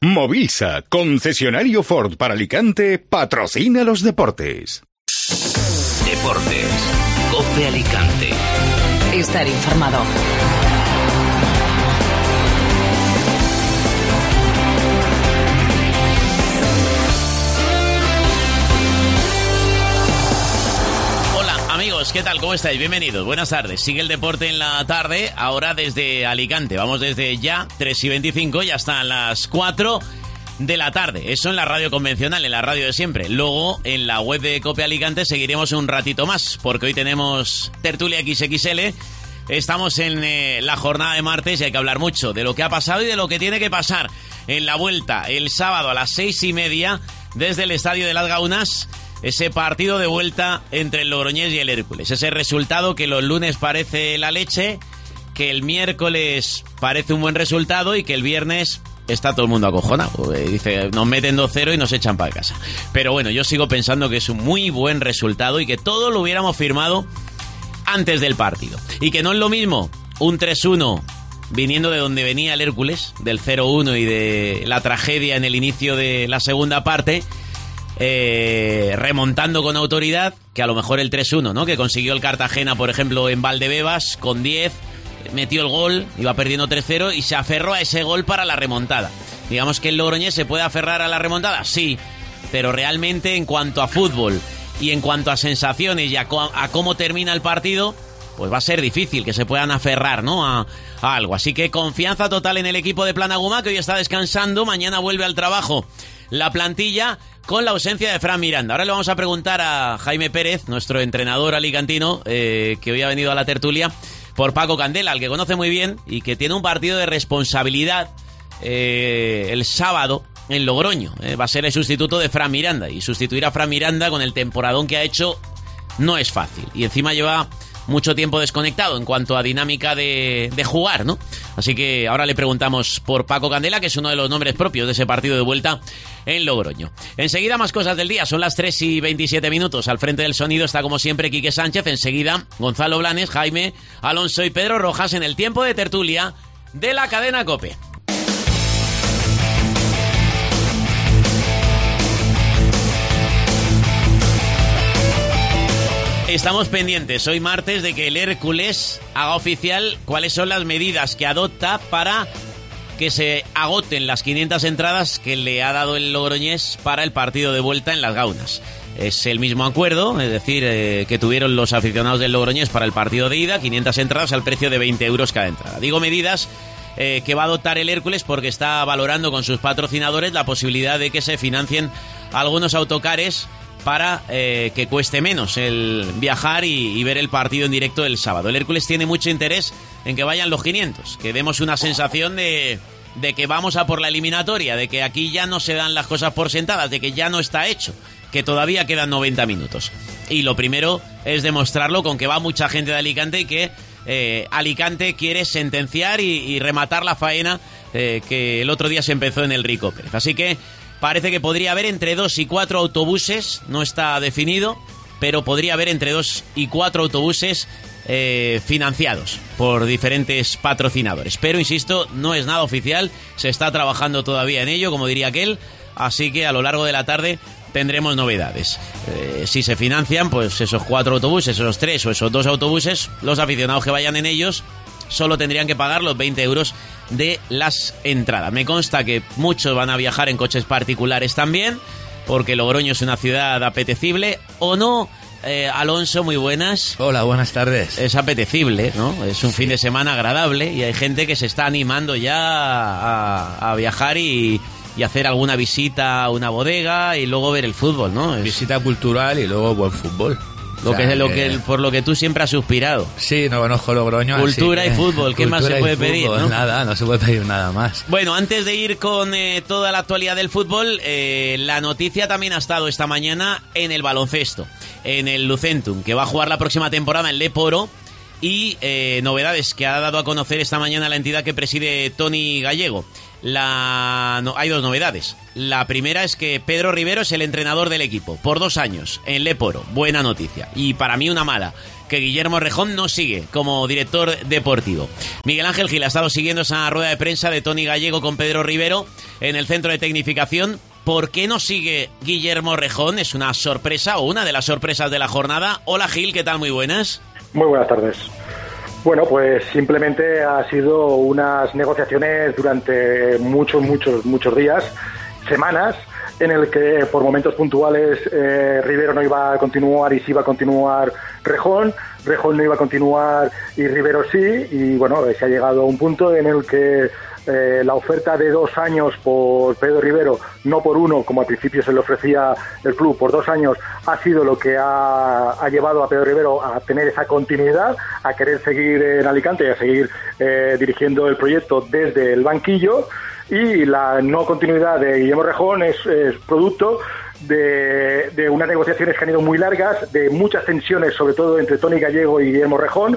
Movisa, concesionario Ford para Alicante, patrocina los deportes. Deportes, COPE Alicante. Estar informado. Amigos, ¿qué tal? ¿Cómo estáis? Bienvenidos, buenas tardes. Sigue el deporte en la tarde, ahora desde Alicante. Vamos desde ya, 3:25, ya hasta las 4 de la tarde. Eso en la radio convencional, en la radio de siempre. Luego, en la web de COPE Alicante seguiremos un ratito más, porque hoy tenemos tertulia XXL. Estamos en la jornada de martes y hay que hablar mucho de lo que ha pasado y de lo que tiene que pasar en la vuelta el sábado a las 6:30 desde el Estadio de las Gaunas. Ese partido de vuelta entre el Logroñés y el Hércules. Ese resultado que los lunes parece la leche, que el miércoles parece un buen resultado y que el viernes está todo el mundo acojonado. Dice, nos meten 2-0 y nos echan para casa. Pero bueno, yo sigo pensando que es un muy buen resultado y que todo lo hubiéramos firmado antes del partido. Y que no es lo mismo un 3-1 viniendo de donde venía el Hércules, del 0-1 y de la tragedia en el inicio de la segunda parte, remontando con autoridad, que a lo mejor el 3-1, ¿no? Que consiguió el Cartagena, por ejemplo, en Valdebebas, con 10, metió el gol, iba perdiendo 3-0 y se aferró a ese gol para la remontada. Digamos que el Logroñés se puede aferrar a la remontada, sí, pero realmente en cuanto a fútbol y en cuanto a sensaciones y a cómo termina el partido, pues va a ser difícil que se puedan aferrar, ¿no? a algo. Así que confianza total en el equipo de Planagumá, que hoy está descansando, mañana vuelve al trabajo la plantilla con la ausencia de Fran Miranda. Ahora le vamos a preguntar a Jaime Pérez, nuestro entrenador alicantino, que hoy ha venido a la tertulia, por Paco Candela, al que conoce muy bien y que tiene un partido de responsabilidad el sábado en Logroño. Va a ser el sustituto de Fran Miranda, y sustituir a Fran Miranda con el temporadón que ha hecho no es fácil. Y encima lleva mucho tiempo desconectado en cuanto a dinámica de jugar, ¿no? Así que ahora le preguntamos por Paco Candela, que es uno de los nombres propios de ese partido de vuelta en Logroño. Enseguida más cosas del día, son las 3:27. Al frente del sonido está como siempre Quique Sánchez, enseguida Gonzalo Blanes, Jaime Alonso y Pedro Rojas en el tiempo de tertulia de la cadena COPE. Estamos pendientes hoy martes de que el Hércules haga oficial cuáles son las medidas que adopta para que se agoten las 500 entradas que le ha dado el Logroñés para el partido de vuelta en las Gaunas. Es el mismo acuerdo, es decir, que tuvieron los aficionados del Logroñés para el partido de ida, 500 entradas al precio de 20 euros cada entrada. Digo medidas que va a adoptar el Hércules porque está valorando con sus patrocinadores la posibilidad de que se financien algunos autocares para que cueste menos el viajar y ver el partido en directo el sábado. El Hércules tiene mucho interés en que vayan los 500, que demos una sensación de que vamos a por la eliminatoria, de que aquí ya no se dan las cosas por sentadas, de que ya no está hecho, que todavía quedan 90 minutos. Y lo primero es demostrarlo con que va mucha gente de Alicante y que Alicante quiere sentenciar y rematar la faena que el otro día se empezó en el Rico Pérez. Así que parece que podría haber entre 2 y 4 autobuses, no está definido, pero podría haber entre 2 y 4 autobuses financiados por diferentes patrocinadores. Pero, insisto, no es nada oficial, se está trabajando todavía en ello, como diría aquel, así que a lo largo de la tarde tendremos novedades. Si se financian, pues esos 4 autobuses, esos 3 o esos 2 autobuses, los aficionados que vayan en ellos solo tendrían que pagar los 20 euros de las entradas. Me consta que muchos van a viajar en coches particulares también, porque Logroño es una ciudad apetecible, ¿o no? Alonso, muy buenas. Hola, buenas tardes. Es apetecible, ¿no? Es un fin de semana agradable y hay gente que se está animando ya a viajar y hacer alguna visita a una bodega y luego ver el fútbol, ¿no? Visita cultural y luego buen fútbol. Por lo que tú siempre has suspirado. Sí, no conozco Logroño. Cultura y fútbol, ¿qué más se puede pedir? ¿No? Nada, no se puede pedir nada más. Bueno, antes de ir con toda la actualidad del fútbol, la noticia también ha estado esta mañana en el baloncesto, en el Lucentum, que va a jugar la próxima temporada en Leporo, y novedades que ha dado a conocer esta mañana la entidad que preside Toni Gallego. hay dos novedades. La primera es que Pedro Rivero es el entrenador del equipo por 2 años en Léporo. Buena noticia. Y para mí una mala, que Guillermo Rejón no sigue como director deportivo. Miguel Ángel Gil ha estado siguiendo esa rueda de prensa de Toni Gallego con Pedro Rivero en el centro de tecnificación. ¿Por qué no sigue Guillermo Rejón? Es una sorpresa o una de las sorpresas de la jornada. Hola Gil, ¿qué tal? Muy buenas. Muy buenas tardes. Bueno, pues simplemente ha sido unas negociaciones durante muchos días, semanas, en el que por momentos puntuales Rivero no iba a continuar y sí iba a continuar Rejón no iba a continuar y Rivero sí, y bueno, se ha llegado a un punto en el que la oferta de 2 años por Pedro Rivero, no por 1, como al principio se le ofrecía el club, por 2 años, ha sido lo que ha llevado a Pedro Rivero a tener esa continuidad, a querer seguir en Alicante y a seguir dirigiendo el proyecto desde el banquillo, y la no continuidad de Guillermo Rejón es producto de unas negociaciones que han ido muy largas, de muchas tensiones, sobre todo entre Toni Gallego y Guillermo Rejón,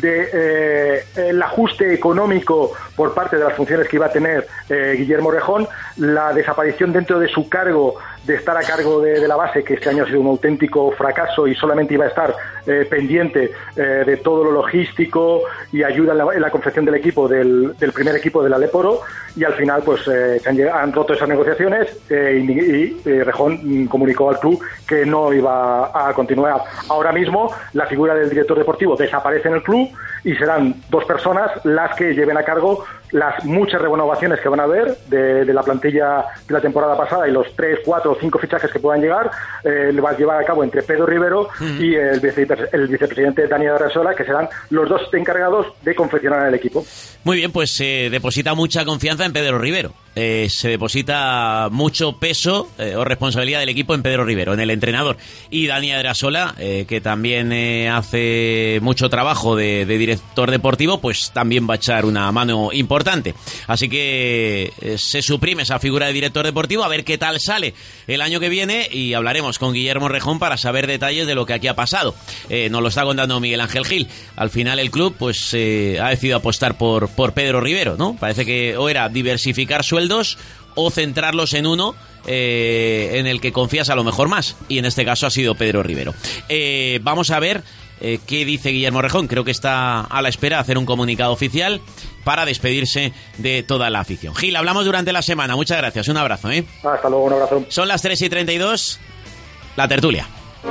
de el ajuste económico por parte de las funciones que iba a tener Guillermo Rejón, la desaparición dentro de su cargo de estar a cargo de la base, que este año ha sido un auténtico fracaso y solamente iba a estar pendiente de todo lo logístico y ayuda en la confección del equipo, del primer equipo de la Léporo, y al final pues han roto esas negociaciones y Rejón comunicó al club que no iba a continuar. Ahora mismo la figura del director deportivo desaparece en el club y serán 2 personas las que lleven a cargo las muchas renovaciones que van a haber de la plantilla de la temporada pasada y los 3, 4 o 5 fichajes que puedan llegar, le va a llevar a cabo entre Pedro Rivero y el vicepresidente Daniel Arrasola, que serán los 2 encargados de confeccionar el equipo. Muy bien, pues se deposita mucha confianza en Pedro Rivero. Se deposita mucho peso o responsabilidad del equipo en Pedro Rivero, en el entrenador. Y Dani Adrasola, que también hace mucho trabajo de director deportivo, pues también va a echar una mano importante. Así que se suprime esa figura de director deportivo, a ver qué tal sale el año que viene, y hablaremos con Guillermo Rejón para saber detalles de lo que aquí ha pasado. Nos lo está contando Miguel Ángel Gil. Al final el club pues ha decidido apostar por Pedro Rivero, ¿no? Parece que o era diversificar sueldos o centrarlos en uno en el que confías a lo mejor más, y en este caso ha sido Pedro Rivero. Vamos a ver qué dice Guillermo Rejón. Creo que está a la espera de hacer un comunicado oficial para despedirse de toda la afición. Gil, hablamos durante la semana. Muchas gracias, un abrazo. Hasta luego, un abrazo. Son las 3:32, la tertulia.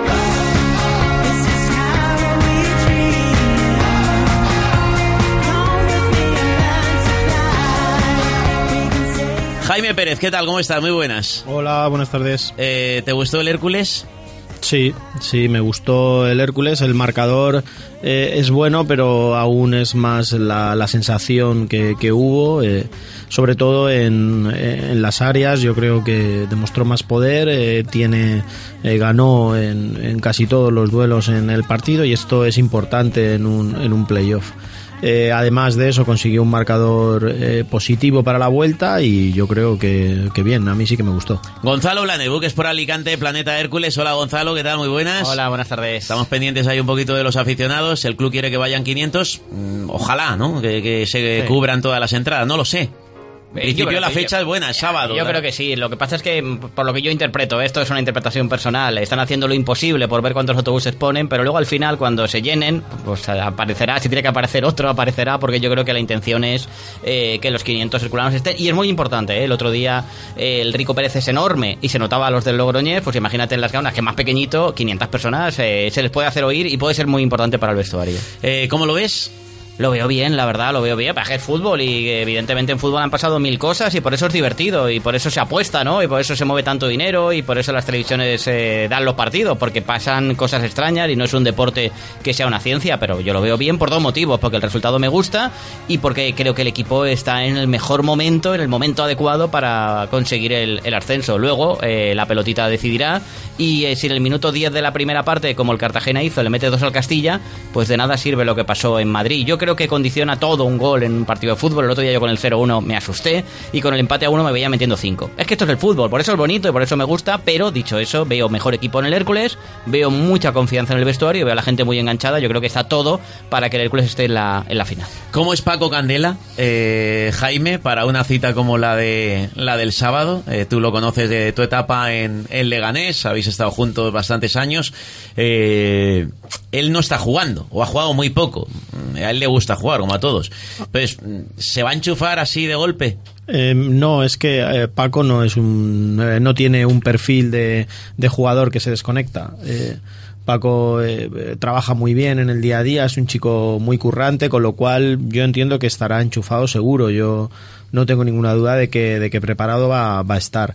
Jaime Pérez, ¿qué tal? ¿Cómo estás? Muy buenas. Hola, buenas tardes. ¿Te gustó el Hércules? Sí, me gustó el Hércules. El marcador es bueno, pero aún es más la sensación que hubo, sobre todo en las áreas. Yo creo que demostró más poder, ganó en casi todos los duelos en el partido, y esto es importante en un playoff. Además de eso, consiguió un marcador positivo para la vuelta, y yo creo que bien, a mí sí que me gustó. Gonzalo Blanes, es por Alicante, Planeta Hércules. Hola Gonzalo, ¿qué tal? Muy buenas. Hola, buenas tardes. Estamos pendientes ahí un poquito de los aficionados. El club quiere que vayan 500. Ojalá, ¿no? Que se cubran todas las entradas, no lo sé. En principio la fecha es buena, es sábado. Yo creo que sí. Lo que pasa es que, por lo que yo interpreto, esto es una interpretación personal, están haciendo lo imposible por ver cuántos autobuses ponen, pero luego al final, cuando se llenen, pues aparecerá. Si tiene que aparecer otro, aparecerá, porque yo creo que la intención es que los 500 herculanos estén. Y es muy importante, el otro día el Rico Pérez es enorme y se notaba a los del Logroñés. Pues imagínate en las Gaunas, que más pequeñito, 500 personas, se les puede hacer oír y puede ser muy importante para el vestuario. ¿Cómo lo ves? Lo veo bien, la verdad, lo veo bien. Para que es fútbol, y evidentemente en fútbol han pasado 1000 cosas, y por eso es divertido, y por eso se apuesta, ¿no? Y por eso se mueve tanto dinero, y por eso las televisiones dan los partidos, porque pasan cosas extrañas y no es un deporte que sea una ciencia. Pero yo lo veo bien por 2 motivos: porque el resultado me gusta y porque creo que el equipo está en el mejor momento, en el momento adecuado para conseguir el ascenso. Luego la pelotita decidirá, y si en el minuto 10 de la primera parte, como el Cartagena hizo, le mete 2 al Castilla, pues de nada sirve lo que pasó en Madrid. Yo creo creo que condiciona todo un gol en un partido de fútbol. El otro día yo con el 0-1 me asusté y con el empate a 1 me veía metiendo 5. Es que esto es el fútbol, por eso es bonito y por eso me gusta, pero dicho eso, veo mejor equipo en el Hércules, veo mucha confianza en el vestuario, veo a la gente muy enganchada. Yo creo que está todo para que el Hércules esté en la final. ¿Cómo es Paco Candela, Jaime, para una cita como la del sábado? Tú lo conoces de tu etapa en Leganés, habéis estado juntos bastantes años. Él no está jugando, o ha jugado muy poco. A él le gusta jugar, como a todos. Pues, ¿se va a enchufar así de golpe? No, es que Paco no tiene un perfil de jugador que se desconecta. Paco trabaja muy bien en el día a día, es un chico muy currante, con lo cual yo entiendo que estará enchufado seguro. Yo no tengo ninguna duda de que preparado va a estar.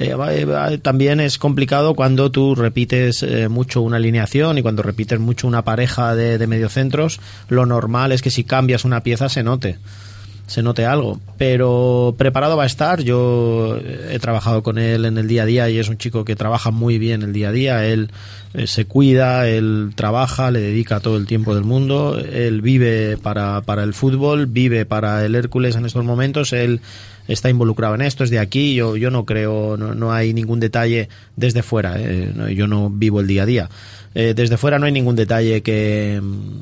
También es complicado cuando tú repites mucho una alineación y cuando repites mucho una pareja de mediocentros. Lo normal es que si cambias una pieza se note algo, pero preparado va a estar. Yo he trabajado con él en el día a día y es un chico que trabaja muy bien el día a día. Él se cuida, él trabaja, le dedica todo el tiempo del mundo, él vive para el fútbol, vive para el Hércules en estos momentos, él está involucrado en esto, es de aquí. Yo no creo, no hay ningún detalle desde fuera, yo no vivo el día a día. Desde fuera no hay ningún detalle que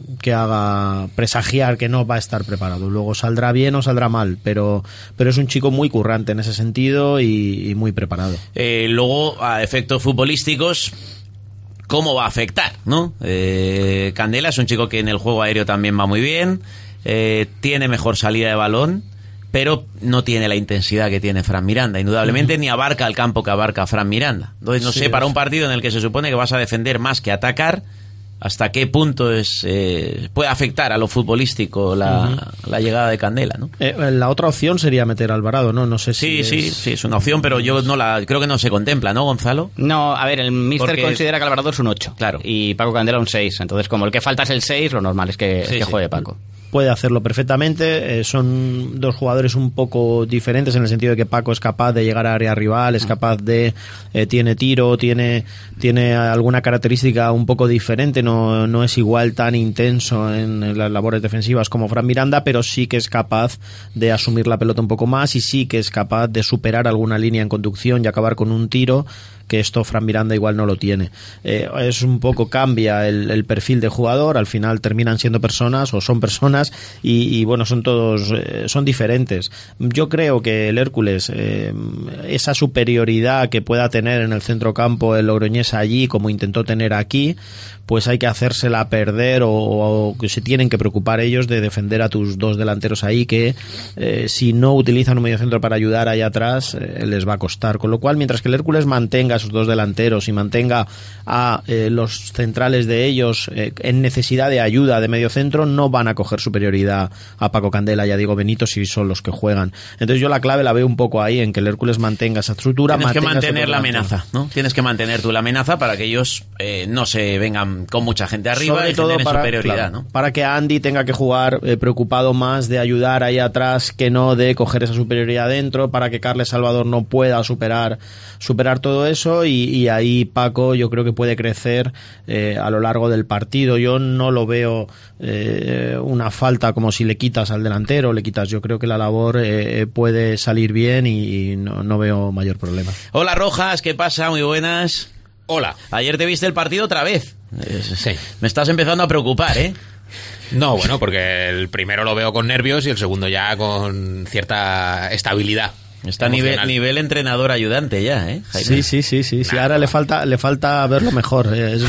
haga presagiar que no va a estar preparado. Luego saldrá bien o saldrá mal, pero es un chico muy currante en ese sentido y muy preparado. Luego, a efectos futbolísticos, ¿cómo va a afectar, no? Candela es un chico que en el juego aéreo también va muy bien, tiene mejor salida de balón, pero no tiene la intensidad que tiene Fran Miranda, indudablemente, ni abarca el campo que abarca Fran Miranda. Entonces, no sé, para un partido en el que se supone que vas a defender más que atacar, ¿hasta qué punto puede afectar a lo futbolístico la llegada de Candela, ¿no? La otra opción sería meter a Alvarado, ¿no? No sé si sí, es una opción, pero yo creo que no se contempla, ¿no, Gonzalo? No, a ver, el míster considera que Alvarado es un 8, claro, y Paco Candela un 6. Entonces, como el que falta es el 6, lo normal es que juegue Paco. Puede hacerlo perfectamente. Son dos jugadores un poco diferentes en el sentido de que Paco es capaz de llegar a área rival, es capaz de tiene tiro, tiene alguna característica un poco diferente, no es igual tan intenso en las labores defensivas como Fran Miranda, pero sí que es capaz de asumir la pelota un poco más y sí que es capaz de superar alguna línea en conducción y acabar con un tiro, que esto Fran Miranda igual no lo tiene. Es un poco, cambia el perfil de jugador, al final terminan siendo personas o son personas y bueno, son diferentes. Yo creo que el Hércules, esa superioridad que pueda tener en el centrocampo el logroñés allí, como intentó tener aquí, pues hay que hacérsela perder o que se tienen que preocupar ellos de defender a tus dos delanteros ahí, que si no utilizan un mediocentro para ayudar ahí atrás, les va a costar. Con lo cual, mientras que el Hércules mantenga a sus dos delanteros y mantenga a los centrales de ellos en necesidad de ayuda de mediocentro, no van a coger superioridad a Paco Candela y a Diego Benito si son los que juegan. Entonces yo la clave la veo un poco ahí, en que el Hércules mantenga esa estructura. Tienes que mantener la amenaza, ¿no? Tienes que mantener tú la amenaza para que ellos no se vengan con mucha gente arriba. Sobre y todo generen superioridad, claro, ¿no? Para que Andy tenga que jugar preocupado más de ayudar ahí atrás que no de coger esa superioridad dentro, para que Carles Salvador no pueda superar todo eso y ahí Paco yo creo que puede crecer a lo largo del partido. Yo no lo veo una falta como si le quitas al delantero, yo creo que la labor puede salir bien y no veo mayor problema. Hola Rojas, ¿qué pasa? Muy buenas. Hola. Ayer te viste el partido otra vez. Sí. Me estás empezando a preocupar, ¿eh? No, bueno, porque el primero lo veo con nervios y el segundo ya con cierta estabilidad. Está nivel entrenador ayudante ya, ¿eh, Sí. Jaime? Nah, ahora le falta verlo mejor. Es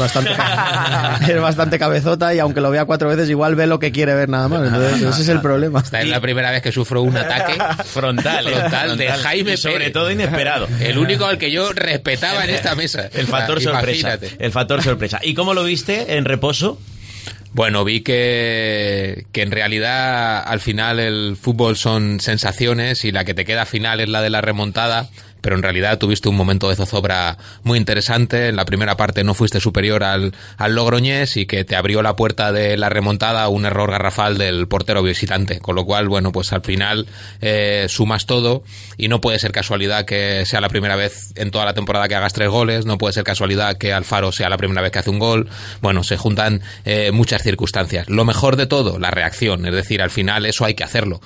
bastante cabezota y aunque lo vea 4 veces igual ve lo que quiere ver nada más. Entonces, ese es el problema. Esta es la primera vez que sufro un ataque frontal de Jaime Pérez. Sobre todo inesperado. El único al que yo respetaba en esta mesa. El factor sorpresa. Imagínate. El factor sorpresa. ¿Y cómo lo viste en reposo? Bueno, vi que en realidad al final el fútbol son sensaciones y la que te queda final es la de la remontada, pero en realidad tuviste un momento de zozobra muy interesante. En la primera parte no fuiste superior al Logroñés y que te abrió la puerta de la remontada a un error garrafal del portero visitante, con lo cual, bueno, pues al final sumas todo y no puede ser casualidad que sea la primera vez en toda la temporada que hagas 3 goles, no puede ser casualidad que Alfaro sea la primera vez que hace un gol. Bueno, se juntan muchas circunstancias. Lo mejor de todo, la reacción, es decir, al final eso hay que hacerlo.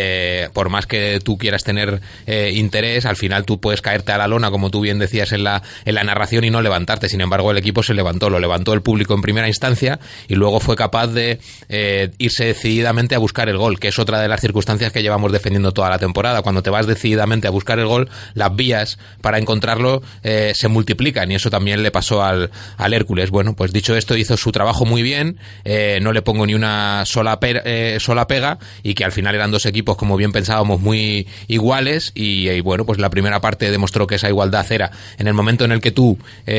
Por más que tú quieras tener interés, al final tú puedes caerte a la lona, como tú bien decías en la narración, y no levantarte. Sin embargo, el equipo se levantó, lo levantó el público en primera instancia y luego fue capaz de irse decididamente a buscar el gol, que es otra de las circunstancias que llevamos defendiendo toda la temporada. Cuando te vas decididamente a buscar el gol, las vías para encontrarlo se multiplican, y eso también le pasó al Hércules. Bueno, pues dicho esto, hizo su trabajo muy bien, no le pongo ni una sola pega, y que al final eran dos equipos, como bien pensábamos, muy iguales, y bueno, pues la primera parte demostró que esa igualdad era en el momento en el que tú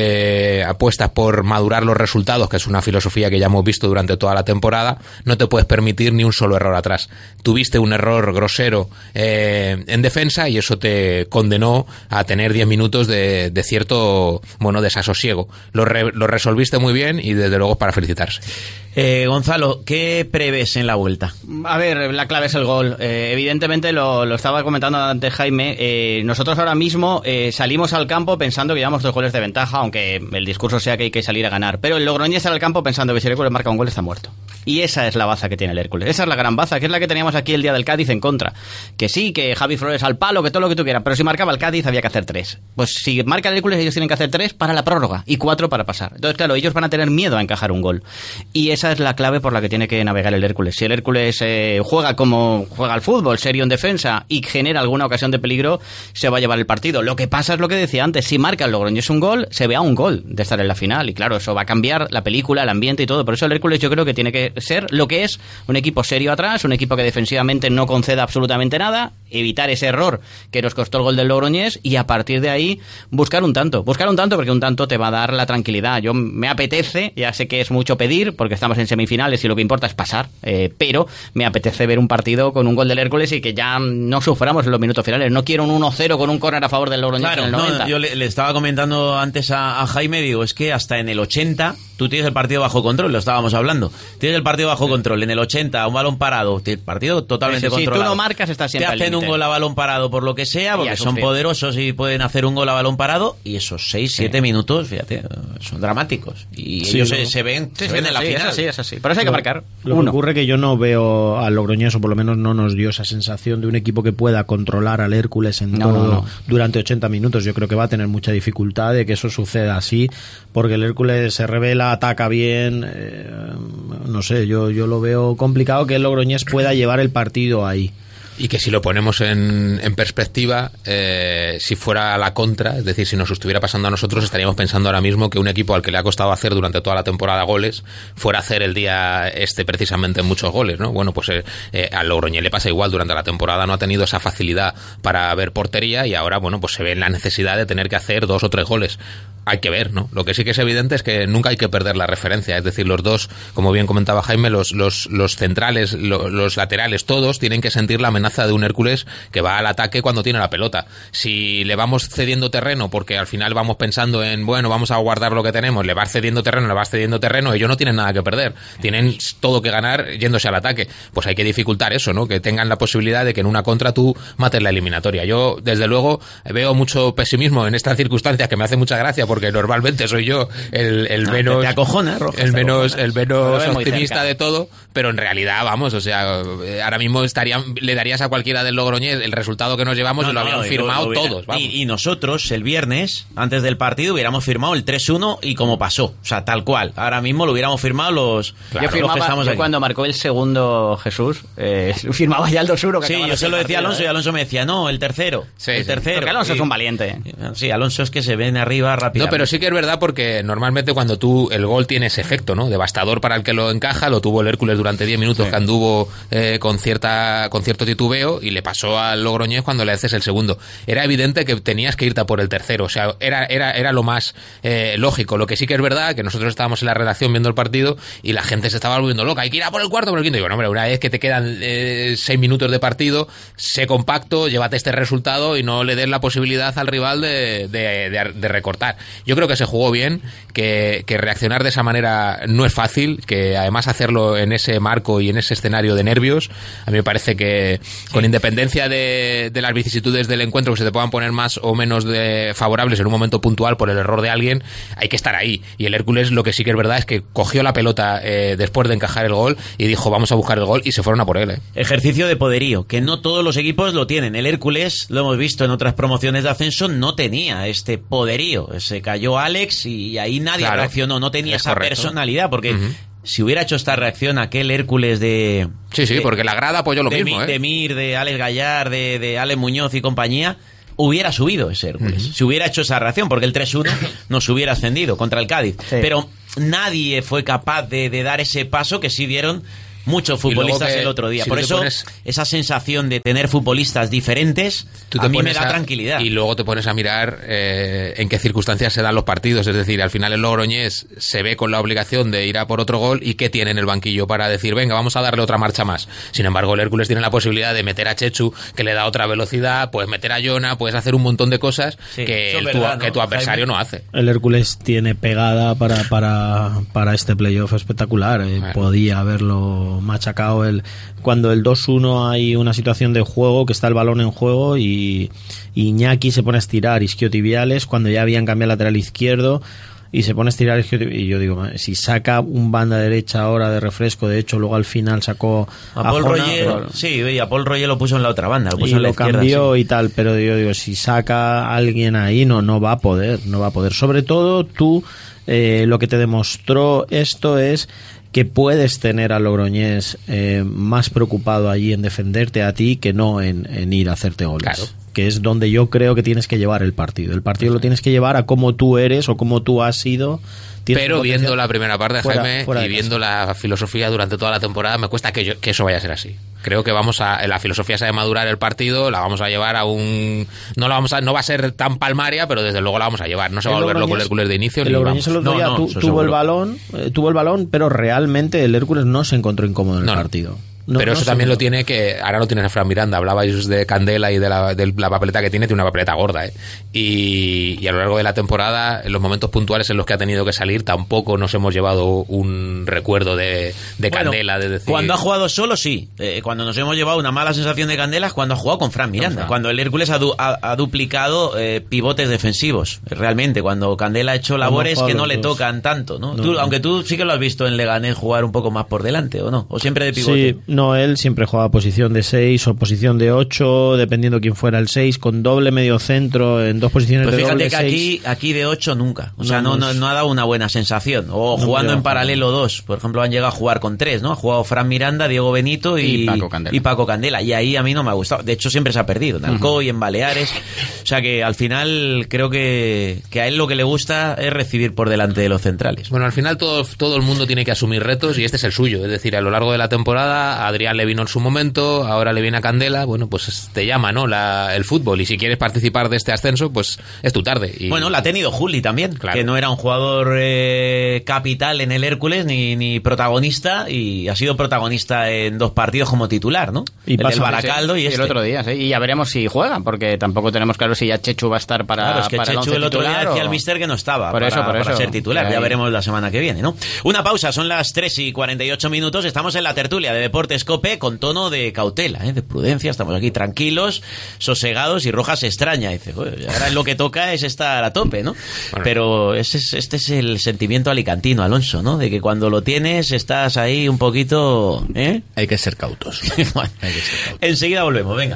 apuestas por madurar los resultados, que es una filosofía que ya hemos visto durante toda la temporada, no te puedes permitir ni un solo error atrás. Tuviste un error grosero en defensa y eso te condenó a tener 10 minutos de cierto, bueno, desasosiego. Lo resolviste muy bien y desde luego para felicitarse. Gonzalo, ¿qué prevés en la vuelta? A ver, la clave es el gol. Evidentemente, lo estaba comentando antes Jaime, nosotros ahora mismo salimos al campo pensando que llevamos 2 goles de ventaja, aunque el discurso sea que hay que salir a ganar. Pero el Logroñés sale al campo pensando que si el Hércules marca un gol está muerto. Y esa es la baza que tiene el Hércules. Esa es la gran baza, que es la que teníamos aquí el día del Cádiz en contra. Que sí, que Javi Flores al palo, que todo lo que tú quieras, pero si marcaba el Cádiz había que hacer 3. Pues si marca el Hércules ellos tienen que hacer 3 para la prórroga y 4 para pasar. Entonces, claro, ellos van a tener miedo a encajar un gol. Y esa es la clave por la que tiene que navegar el Hércules. Si el Hércules juega como juega al fútbol, serio en defensa, y genera alguna ocasión de peligro, se va a llevar el partido. Lo que pasa es lo que decía antes, si marca el Logroñés un gol, se ve a un gol de estar en la final, y claro, eso va a cambiar la película, el ambiente y todo. Por eso el Hércules yo creo que tiene que ser lo que es, un equipo serio atrás, un equipo que defensivamente no conceda absolutamente nada, evitar ese error que nos costó el gol del Logroñés, y a partir de ahí buscar un tanto, porque un tanto te va a dar la tranquilidad. Yo me apetece, ya sé que es mucho pedir porque estamos en semifinales y lo que importa es pasar, pero me apetece ver un partido con un gol del Hércules y que ya no suframos en los minutos finales. No quiero un 1-0 con un córner a favor del Logroñés, claro, en el 90. No, yo le estaba comentando antes a Jaime, digo, es que hasta en el 80 tú tienes el partido bajo control, lo estábamos hablando, tienes el partido bajo control, en el 80 un balón parado, el partido totalmente controlado. Si tú no marcas, estás siempre al límite. Te hacen un gol a balón parado por lo que sea, porque son poderosos y pueden hacer un gol a balón parado, y esos 6-7 minutos, fíjate, son dramáticos, y sí, ellos se ven en la final. Es así. Por eso hay que marcar. Lo que ocurre que yo no veo al Logroñés, o por lo menos no nos dio esa sensación de un equipo que pueda controlar al Hércules en todo durante 80 minutos. Yo creo que va a tener mucha dificultad de que eso suceda así, porque el Hércules se revela, ataca bien, no sé, yo lo veo complicado que el Logroñés pueda llevar el partido ahí. Y que si lo ponemos en perspectiva, si fuera la contra, es decir, si nos estuviera pasando a nosotros, estaríamos pensando ahora mismo que un equipo al que le ha costado hacer durante toda la temporada goles, fuera a hacer el día precisamente muchos goles, ¿no? Bueno, pues al Logroñés le pasa igual, durante la temporada no ha tenido esa facilidad para ver portería, y ahora, bueno, pues se ve en la necesidad de tener que hacer 2 o 3 goles. Hay que ver, ¿no? Lo que sí que es evidente es que nunca hay que perder la referencia, es decir, los dos, como bien comentaba Jaime, los centrales, los laterales, todos tienen que sentir la amenaza de un Hércules que va al ataque cuando tiene la pelota. Si le vamos cediendo terreno, porque al final vamos pensando en, bueno, vamos a guardar lo que tenemos, le vas cediendo terreno, ellos no tienen nada que perder, tienen todo que ganar yéndose al ataque. Pues hay que dificultar eso, ¿no? Que tengan la posibilidad de que en una contra tú mates la eliminatoria. Yo, desde luego, veo mucho pesimismo en estas circunstancias, que me hace mucha gracia, porque normalmente soy yo el menos te acojona, Rojas, el menos optimista de todo, pero en realidad, vamos, o sea, ahora mismo le darías a cualquiera del Logroñés el resultado que nos llevamos y lo habían firmado todos, vamos. Y nosotros el viernes, antes del partido, hubiéramos firmado el 3-1 y como pasó, o sea, tal cual. Ahora mismo lo hubiéramos firmado los que estamos aquí. Cuando marcó el segundo Jesús, firmaba ya el 2-1. Sí, yo se lo decía a Alonso, y Alonso me decía, no, el tercero. Porque Alonso es un valiente. Sí, Alonso es que se ven arriba rápido. No, pero sí que es verdad, porque normalmente cuando el gol tiene ese efecto, ¿no? Devastador para el que lo encaja. Lo tuvo el Hércules durante 10 minutos, que anduvo con cierto titubeo titubeo, y le pasó al Logroñés cuando le haces el segundo. Era evidente que tenías que irte a por el tercero, o sea, era lo más lógico. Lo que sí que es verdad, que nosotros estábamos en la redacción viendo el partido y la gente se estaba volviendo loca, hay que ir a por el cuarto, por el quinto. Digo, no, hombre, una vez que te quedan 6 minutos de partido, sé compacto, llévate este resultado y no le des la posibilidad al rival de recortar. Yo creo que se jugó bien, que reaccionar de esa manera no es fácil, que además hacerlo en ese marco y en ese escenario de nervios, a mí me parece que con independencia de las vicisitudes del encuentro, que se te puedan poner más o menos favorables en un momento puntual por el error de alguien, hay que estar ahí. Y el Hércules, lo que sí que es verdad es que cogió la pelota después de encajar el gol y dijo, vamos a buscar el gol, y se fueron a por él. Ejercicio de poderío, que no todos los equipos lo tienen. El Hércules, lo hemos visto en otras promociones de ascenso, no tenía este poderío. Se cayó Alex y ahí nadie reaccionó, no tenía esa personalidad, porque si hubiera hecho esta reacción aquel Hércules de... Sí, porque la grada apoyó lo mismo. De Mir, de Alex Gallar, de Ale Muñoz y compañía, hubiera subido ese Hércules. Si hubiera hecho esa reacción, porque el 3-1 nos hubiera ascendido contra el Cádiz. Sí. Pero nadie fue capaz de dar ese paso que sí dieron muchos futbolistas el otro día. Por eso, esa sensación de tener futbolistas diferentes a mí me da tranquilidad. Y luego te pones a mirar en qué circunstancias se dan los partidos. Es decir, al final el Logroñés se ve con la obligación de ir a por otro gol, y ¿qué tiene en el banquillo para decir, venga, vamos a darle otra marcha más? Sin embargo, el Hércules tiene la posibilidad de meter a Chechu, que le da otra velocidad, puedes meter a Jona, puedes hacer un montón de cosas que tu adversario no hace. El Hércules tiene pegada para este playoff espectacular. Podía haberlo machacado cuando el 2-1 hay una situación de juego, que está el balón en juego y Iñaki se pone a estirar isquiotibiales cuando ya habían cambiado lateral izquierdo, y se pone a estirar isquiotibiales, y yo digo, si saca un banda derecha ahora de refresco, de hecho luego al final sacó a Paul Roger, y a Paul Roger lo puso en la otra banda, lo cambió y tal, pero yo digo, si saca a alguien ahí no va a poder, sobre todo tú, lo que te demostró esto es que puedes tener al Logroñés más preocupado allí en defenderte a ti que no en ir a hacerte goles. Claro. Que es donde yo creo que tienes que llevar el partido. El partido lo tienes que llevar a cómo tú eres o cómo tú has sido. Pero viendo la primera parte, Jaime, y viendo la filosofía durante toda la temporada, me cuesta que eso vaya a ser así. Creo que la filosofía se ha de madurar el partido, la vamos a llevar a no va a ser tan palmaria, pero desde luego la vamos a llevar. No se va a volver loco el Hércules de inicio. El Logroñés el otro día tuvo el balón, pero realmente el Hércules no se encontró incómodo en el partido. Pero eso también lo tiene, que ahora no tienes a Fran Miranda. Hablabais de Candela y de la papeleta que tiene una papeleta gorda, y a lo largo de la temporada, en los momentos puntuales en los que ha tenido que salir, tampoco nos hemos llevado un recuerdo de Candela, de decir... Cuando ha jugado solo, sí. Cuando nos hemos llevado una mala sensación de Candela es cuando ha jugado con Fran Miranda, cuando el Hércules ha duplicado pivotes defensivos, realmente, cuando Candela ha hecho labores que no le tocan tanto, ¿no? Aunque tú sí que lo has visto en Leganés jugar un poco más por delante, ¿o no? ¿O siempre de pivote? Sí. No, él siempre jugaba posición de 6 o posición de 8, dependiendo quién fuera el 6, con doble medio centro en dos posiciones de doble. Fíjate que aquí de 8 nunca. O sea, no ha dado una buena sensación. O jugando en paralelo 2. Por ejemplo, han llegado a jugar con 3, ¿no? Ha jugado Fran Miranda, Diego Benito y Paco Candela. Y ahí a mí no me ha gustado. De hecho, siempre se ha perdido. En Alcoy, en Baleares. O sea que al final creo que a él lo que le gusta es recibir por delante de los centrales. Bueno, al final todo el mundo tiene que asumir retos, y este es el suyo. Es decir, a lo largo de la temporada, Adrián le vino en su momento, ahora le viene a Candela, bueno, pues te llama, ¿no? El fútbol, y si quieres participar de este ascenso, pues es tu tarde. Y... Bueno, la ha tenido Juli también, claro, que no era un jugador capital en el Hércules, ni protagonista, y ha sido protagonista en 2 partidos como titular, ¿no? Y el del Baracaldo y el otro día, ¿sí? Y ya veremos si juega, porque tampoco tenemos claro si ya Chechu va a estar para es que para Chechu el otro día decía el míster que no estaba para ser titular, ya veremos la semana que viene, ¿no? Una pausa, son las 3:48, estamos en la tertulia de Deportes COPE con tono de cautela, de prudencia, estamos aquí tranquilos, sosegados, y Rojas se extraña, dice, ahora lo que toca es estar a tope, ¿no? Bueno. Pero este es el sentimiento alicantino, Alonso, ¿no? De que cuando lo tienes estás ahí un poquito... Hay que ser cautos. Bueno, hay que ser cautos. Enseguida volvemos, venga.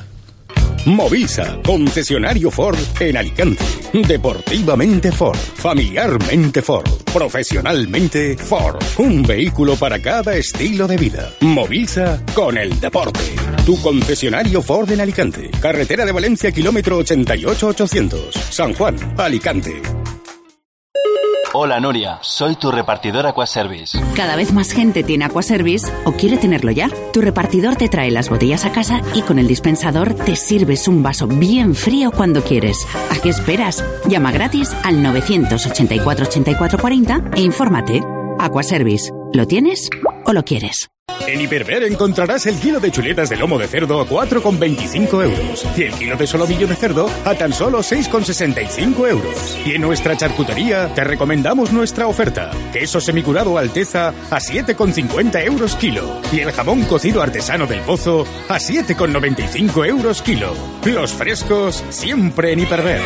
Movisa, concesionario Ford en Alicante. Deportivamente Ford, familiarmente Ford, profesionalmente Ford. Un vehículo para cada estilo de vida. Movisa con el deporte. Tu concesionario Ford en Alicante. Carretera de Valencia, kilómetro 88-800. San Juan, Alicante. Hola Nuria, soy tu repartidor Aquaservice. Cada vez más gente tiene Aquaservice o quiere tenerlo ya. Tu repartidor te trae las botellas a casa y con el dispensador te sirves un vaso bien frío cuando quieres. ¿A qué esperas? Llama gratis al 984 84 40 e infórmate. Aquaservice, ¿lo tienes o lo quieres? En Hiperver encontrarás el kilo de chuletas de lomo de cerdo a 4,25 euros y el kilo de solomillo de cerdo a tan solo 6,65 euros. Y en nuestra charcutería te recomendamos nuestra oferta. Queso semicurado Alteza a 7,50 euros kilo y el jamón cocido artesano del Pozo a 7,95 euros kilo. Los frescos siempre en Hiperver.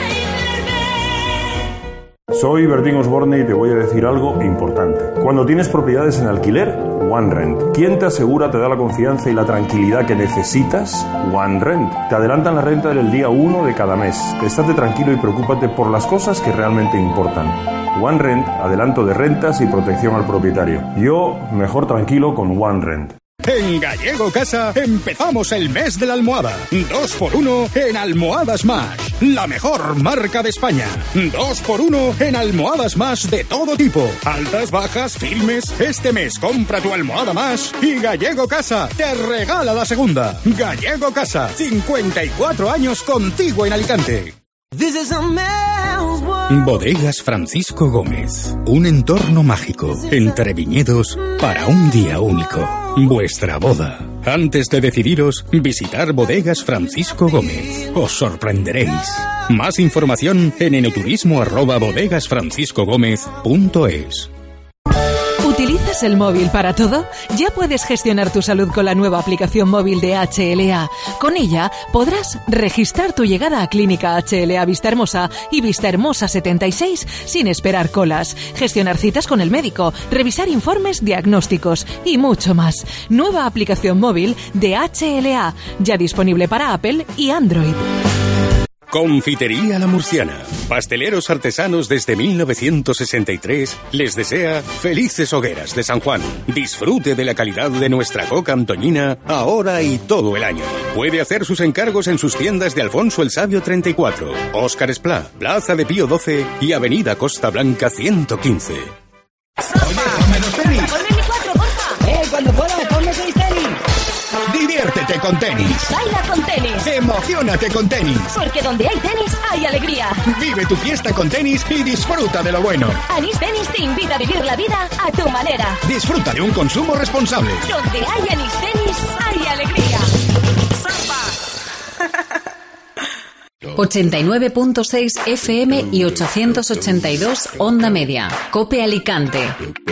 Soy Bertín Osborne y te voy a decir algo importante. Cuando tienes propiedades en alquiler, OneRent. ¿Quién te asegura, te da la confianza y la tranquilidad que necesitas? OneRent. Te adelantan la renta del día 1 de cada mes. Estate tranquilo y preocúpate por las cosas que realmente importan. OneRent, adelanto de rentas y protección al propietario. Yo, mejor tranquilo con OneRent. En Gallego Casa empezamos el mes de la almohada. 2x1 en almohadas Mash, la mejor marca de España. 2x1 en almohadas Mash de todo tipo. Altas, bajas, firmes. Este mes compra tu almohada Mash y Gallego Casa te regala la segunda. Gallego Casa, 54 años contigo en Alicante. Bodegas Francisco Gómez, un entorno mágico entre viñedos para un día único. Vuestra boda. Antes de decidiros, visitar Bodegas Francisco Gómez. Os sorprenderéis. Más información en enoturismo@bodegasfranciscogomez.es. ¿Utilizas el móvil para todo? Ya puedes gestionar tu salud con la nueva aplicación móvil de HLA. Con ella podrás registrar tu llegada a Clínica HLA Vistahermosa y Vistahermosa 76 sin esperar colas, gestionar citas con el médico, revisar informes diagnósticos y mucho más. Nueva aplicación móvil de HLA, ya disponible para Apple y Android. Confitería La Murciana. Pasteleros artesanos desde 1963 les desea felices hogueras de San Juan. Disfrute de la calidad de nuestra coca antoñina ahora y todo el año. Puede hacer sus encargos en sus tiendas de Alfonso el Sabio 34, Óscar Esplá, Plaza de Pío 12 y Avenida Costa Blanca 115. Oye, ponme los tenis. Ponme mi 4, porfa. Cuando puedas, ponme 6 tenis. Diviértete con tenis. Baila con tenis. Emociónate con tenis. Porque donde hay tenis, hay alegría. Vive tu fiesta con tenis y disfruta de lo bueno. Anís Tenis te invita a vivir la vida a tu manera. Disfruta de un consumo responsable. Donde hay Anís Tenis, hay alegría. 89.6 FM y 882 Onda Media. COPE Alicante.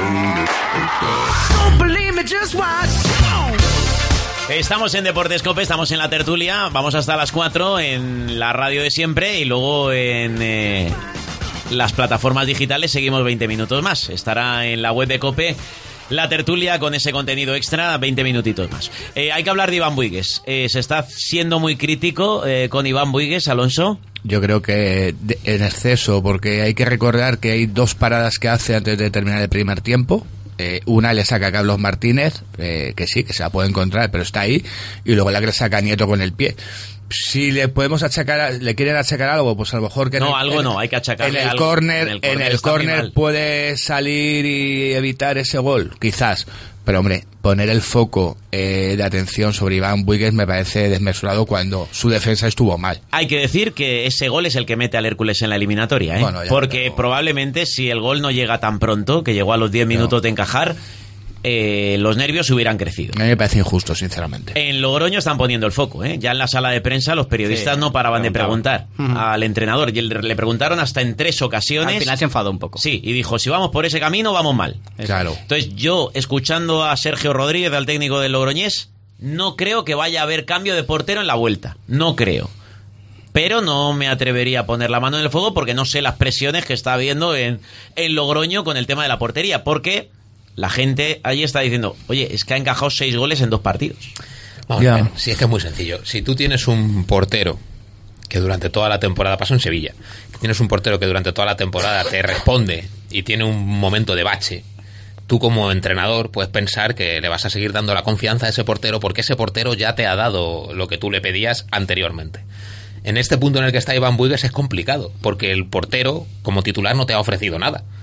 Estamos en Deportes COPE, estamos en la tertulia, vamos hasta las 4 en la radio de siempre y luego en las plataformas digitales seguimos 20 minutos más. Estará en la web de COPE la tertulia con ese contenido extra, 20 minutitos más. Hay que hablar de Iván Buigues. Se está siendo muy crítico con Iván Buigues, Alonso. Yo creo que en exceso, porque hay que recordar que hay 2 paradas que hace antes de terminar el primer tiempo. Una le saca a Carlos Martínez, que sí, que se la puede encontrar, pero está ahí, y luego la que le saca a Nieto con el pie. Si le podemos achacar, le quieren achacar algo, pues a lo mejor que no, hay que achacarle en el algo. Córner, en el córner puede salir y evitar ese gol, quizás. Pero hombre, poner el foco de atención sobre Iván Buigues me parece desmesurado cuando su defensa estuvo mal. Hay que decir que ese gol es el que mete al Hércules en la eliminatoria, ¿eh? Bueno, porque probablemente si el gol no llega tan pronto, que llegó a los 10 minutos de encajar, los nervios hubieran crecido. A mí me parece injusto, sinceramente. En Logroño están poniendo el foco, ¿eh? Ya en la sala de prensa los periodistas no paraban de preguntar al entrenador. Y le preguntaron hasta en 3 ocasiones. Al final se enfadó un poco. Sí, y dijo, si vamos por ese camino, vamos mal. Claro. Entonces yo, escuchando a Sergio Rodríguez, al técnico del Logroñés, no creo que vaya a haber cambio de portero en la vuelta. No creo. Pero no me atrevería a poner la mano en el fuego porque no sé las presiones que está habiendo en Logroño con el tema de la portería. Porque la gente allí está diciendo, oye, es que ha encajado 6 goles en 2 partidos. Vamos a ver, si es que es muy sencillo. Si tú tienes un portero que durante toda la temporada, pasó en Sevilla, tienes un portero que durante toda la temporada te responde y tiene un momento de bache, tú como entrenador puedes pensar que le vas a seguir dando la confianza a ese portero porque ese portero ya te ha dado lo que tú le pedías anteriormente. En este punto en el que está Iván Buigues es complicado, porque el portero como titular no te ha ofrecido nada.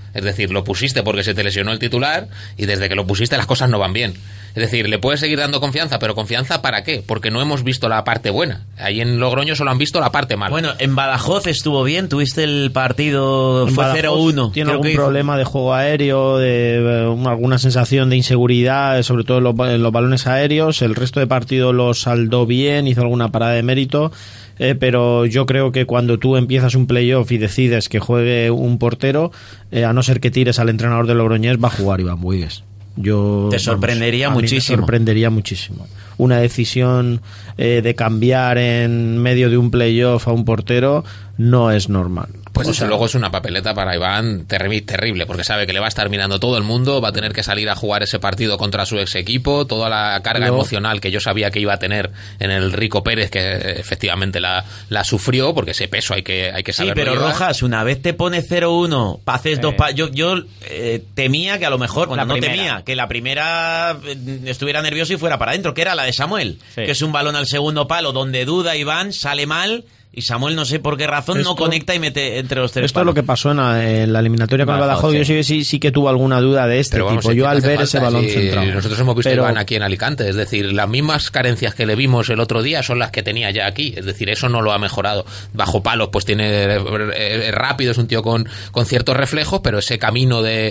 Es decir, lo pusiste porque se te lesionó el titular y desde que lo pusiste las cosas no van bien. Es decir, le puedes seguir dando confianza, pero ¿confianza para qué? Porque no hemos visto la parte buena. Ahí en Logroño solo han visto la parte mala. Bueno, en Badajoz estuvo bien, tuviste el partido, fue 0-1. Tiene algún problema de juego aéreo, de alguna sensación de inseguridad, sobre todo en los balones aéreos. El resto de partido lo saldó bien, hizo alguna parada de mérito. Pero yo creo que cuando tú empiezas un playoff y decides que juegue un portero, a no ser que tires al entrenador de Logroñés, va a jugar Iván Buigues. Te sorprendería muchísimo. Me sorprendería muchísimo. Una decisión de cambiar en medio de un playoff a un portero no es normal. Pues eso luego es una papeleta para Iván terrible, porque sabe que le va a estar mirando todo el mundo, va a tener que salir a jugar ese partido contra su ex equipo, toda la carga emocional que yo sabía que iba a tener en el Rico Pérez, que efectivamente la sufrió, porque ese peso hay que saberlo. Sí, pero llevar. Rojas, una vez te pones 0-1, pases dos yo temía que a lo mejor, temía que la primera estuviera nervioso y fuera para adentro, que era la de Samuel, que es un balón al segundo palo donde duda Iván, sale mal. Y Samuel, no sé por qué razón, no conecta y mete entre los tres palos. Es lo que pasó en la eliminatoria con el Badajoz. Yo sí que tuve alguna duda de este tipo. Yo al ver ese balón centrado. Nosotros hemos visto a Iván aquí en Alicante. Es decir, las mismas carencias que le vimos el otro día son las que tenía ya aquí. Es decir, eso no lo ha mejorado. Bajo palos, pues tiene rápido, es un tío con ciertos reflejos, pero ese camino de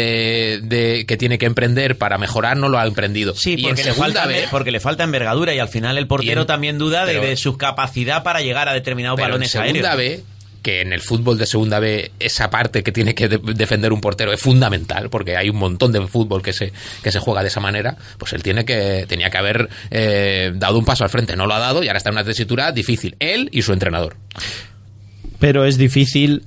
que tiene que emprender para mejorar no lo ha emprendido. Sí, porque le falta envergadura y al final el portero también duda de su capacidad para llegar a determinados balones aéreos. Segunda B, que en el fútbol de segunda B esa parte que tiene que defender un portero es fundamental, porque hay un montón de fútbol que se juega de esa manera, pues él tenía que haber dado un paso al frente, no lo ha dado y ahora está en una tesitura difícil, él y su entrenador. Pero es difícil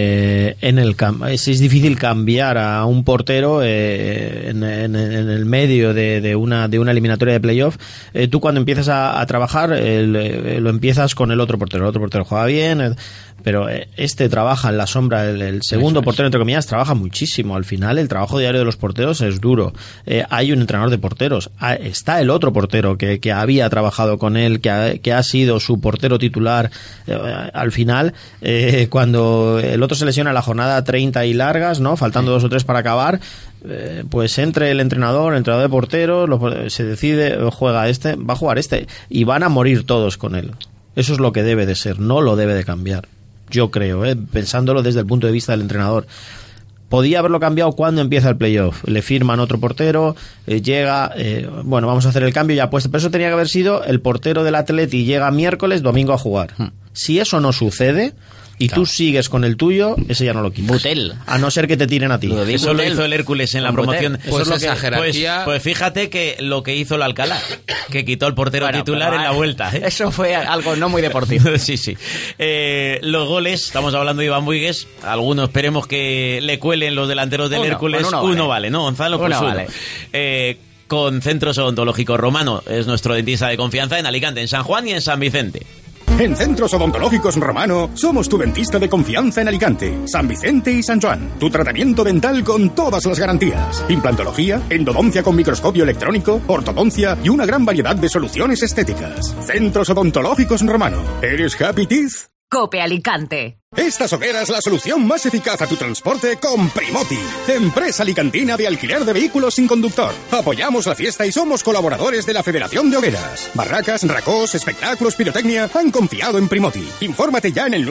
es difícil cambiar a un portero en el medio de una eliminatoria de playoff. Tú cuando empiezas a trabajar lo empiezas con el otro portero juega bien, pero trabaja en la sombra, el segundo portero, entre comillas, trabaja muchísimo. Al final el trabajo diario de los porteros es duro. Hay un entrenador de porteros, está el otro portero que había trabajado con él, que ha sido su portero titular. Al final, cuando el otro se lesiona la jornada 30 y largas, ¿no? Faltando 2 o 3 para acabar, pues entre el entrenador de porteros, se decide, va a jugar y van a morir todos con él. Eso es lo que debe de ser, no lo debe de cambiar. Yo creo, pensándolo desde el punto de vista del entrenador. Podía haberlo cambiado cuando empieza el playoff. Le firman otro portero, llega, vamos a hacer el cambio ya puesto. Pero eso tenía que haber sido el portero del Atleti, llega miércoles, domingo a jugar. Si eso no sucede y tú sigues con el tuyo, ese ya no lo quitas. Butel. A no ser que te tiren a ti. Eso lo hizo el Hércules en la promoción. Pues esa jerarquía... Pues fíjate que lo que hizo el Alcalá, que quitó el portero titular en la vuelta. Eso fue algo no muy deportivo. Sí. Los goles, estamos hablando de Iván Buigues, algunos esperemos que le cuelen los delanteros del Hércules. Uno vale, ¿no? Gonzalo, pues uno. Vale. Con Centros Odontológicos Romano, es nuestro dentista de confianza en Alicante, en San Juan y en San Vicente. En Centros Odontológicos Romano somos tu dentista de confianza en Alicante, San Vicente y San Juan. Tu tratamiento dental con todas las garantías. Implantología, endodoncia con microscopio electrónico, ortodoncia y una gran variedad de soluciones estéticas. Centros Odontológicos Romano. ¿Eres Happy Teeth? Cope Alicante. Estas hogueras la solución más eficaz a tu transporte con Primoti, empresa alicantina de alquiler de vehículos sin conductor. Apoyamos la fiesta y somos colaboradores de la Federación de Hogueras. Barracas, racós, espectáculos, pirotecnia han confiado en Primoti. Infórmate ya en el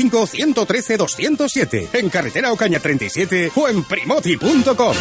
965-113-207, en carretera Ocaña 37 o en primoti.com.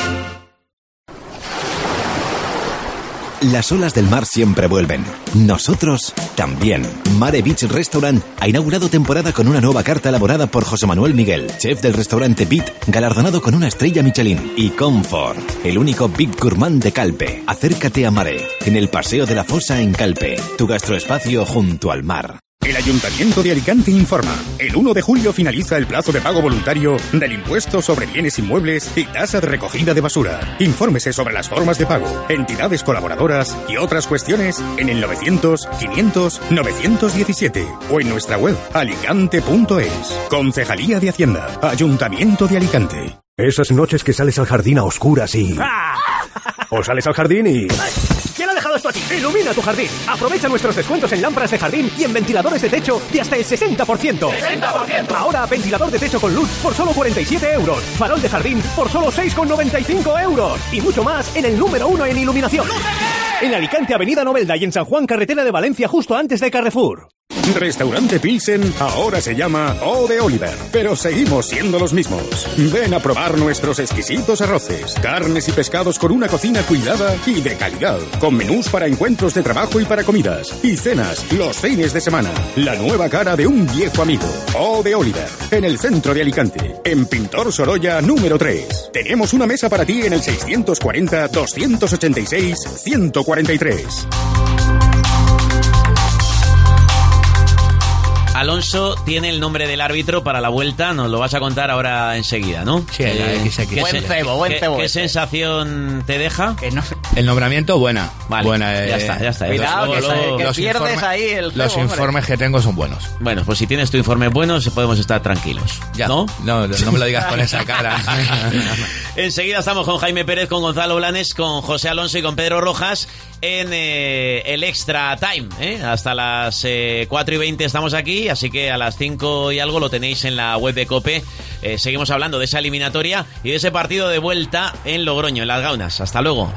Las olas del mar siempre vuelven. Nosotros también. Mare Beach Restaurant ha inaugurado temporada con una nueva carta elaborada por José Manuel Miguel, chef del restaurante Pit, galardonado con una estrella Michelin. Y Comfort, el único Big Gourmand de Calpe. Acércate a Mare, en el Paseo de la Fosa en Calpe, tu gastroespacio junto al mar. El Ayuntamiento de Alicante informa. El 1 de julio finaliza el plazo de pago voluntario del impuesto sobre bienes inmuebles y tasa de recogida de basura. Infórmese sobre las formas de pago, entidades colaboradoras y otras cuestiones en el 900-500-917 o en nuestra web alicante.es. Concejalía de Hacienda, Ayuntamiento de Alicante. Esas noches que sales al jardín a oscuras y... O sales al jardín y... ¿Quién ha dejado esto aquí? Ilumina tu jardín. Aprovecha nuestros descuentos en lámparas de jardín y en ventiladores de techo de hasta el 60%. ¡60%! Ahora, ventilador de techo con luz por solo 47 euros. Farol de jardín por solo 6,95 euros. Y mucho más en el número 1 en iluminación. En Alicante, Avenida Novelda, y en San Juan, carretera de Valencia, justo antes de Carrefour. Restaurante Pilsen ahora se llama O de Oliver, pero seguimos siendo los mismos. Ven a probar nuestros exquisitos arroces, carnes y pescados con una cocina cuidada y de calidad, con menús para encuentros de trabajo y para comidas, y cenas los fines de semana. La nueva cara de un viejo amigo, O de Oliver, en el centro de Alicante, en Pintor Sorolla número 3. Tenemos una mesa para ti en el 640-286-143. Alonso tiene el nombre del árbitro para la vuelta, nos lo vas a contar ahora enseguida, ¿no? Sí, la XX. Buen cebo. ¿Qué sensación te deja? Que no... El nombramiento, buena. Vale, buena, ya está. Cuidado, que pierdes ahí el cebo, los informes que tengo son buenos. Bueno, pues si tienes tu informe bueno, podemos estar tranquilos. Ya. ¿No? No me lo digas con esa cara. Enseguida estamos con Jaime Pérez, con Gonzalo Blanes, con José Alonso y con Pedro Rojas en el Extra Time. Hasta las 4:20 estamos aquí, así que a las 5 y algo lo tenéis en la web de COPE. Seguimos hablando de esa eliminatoria y de ese partido de vuelta en Logroño, en Las Gaunas. Hasta luego.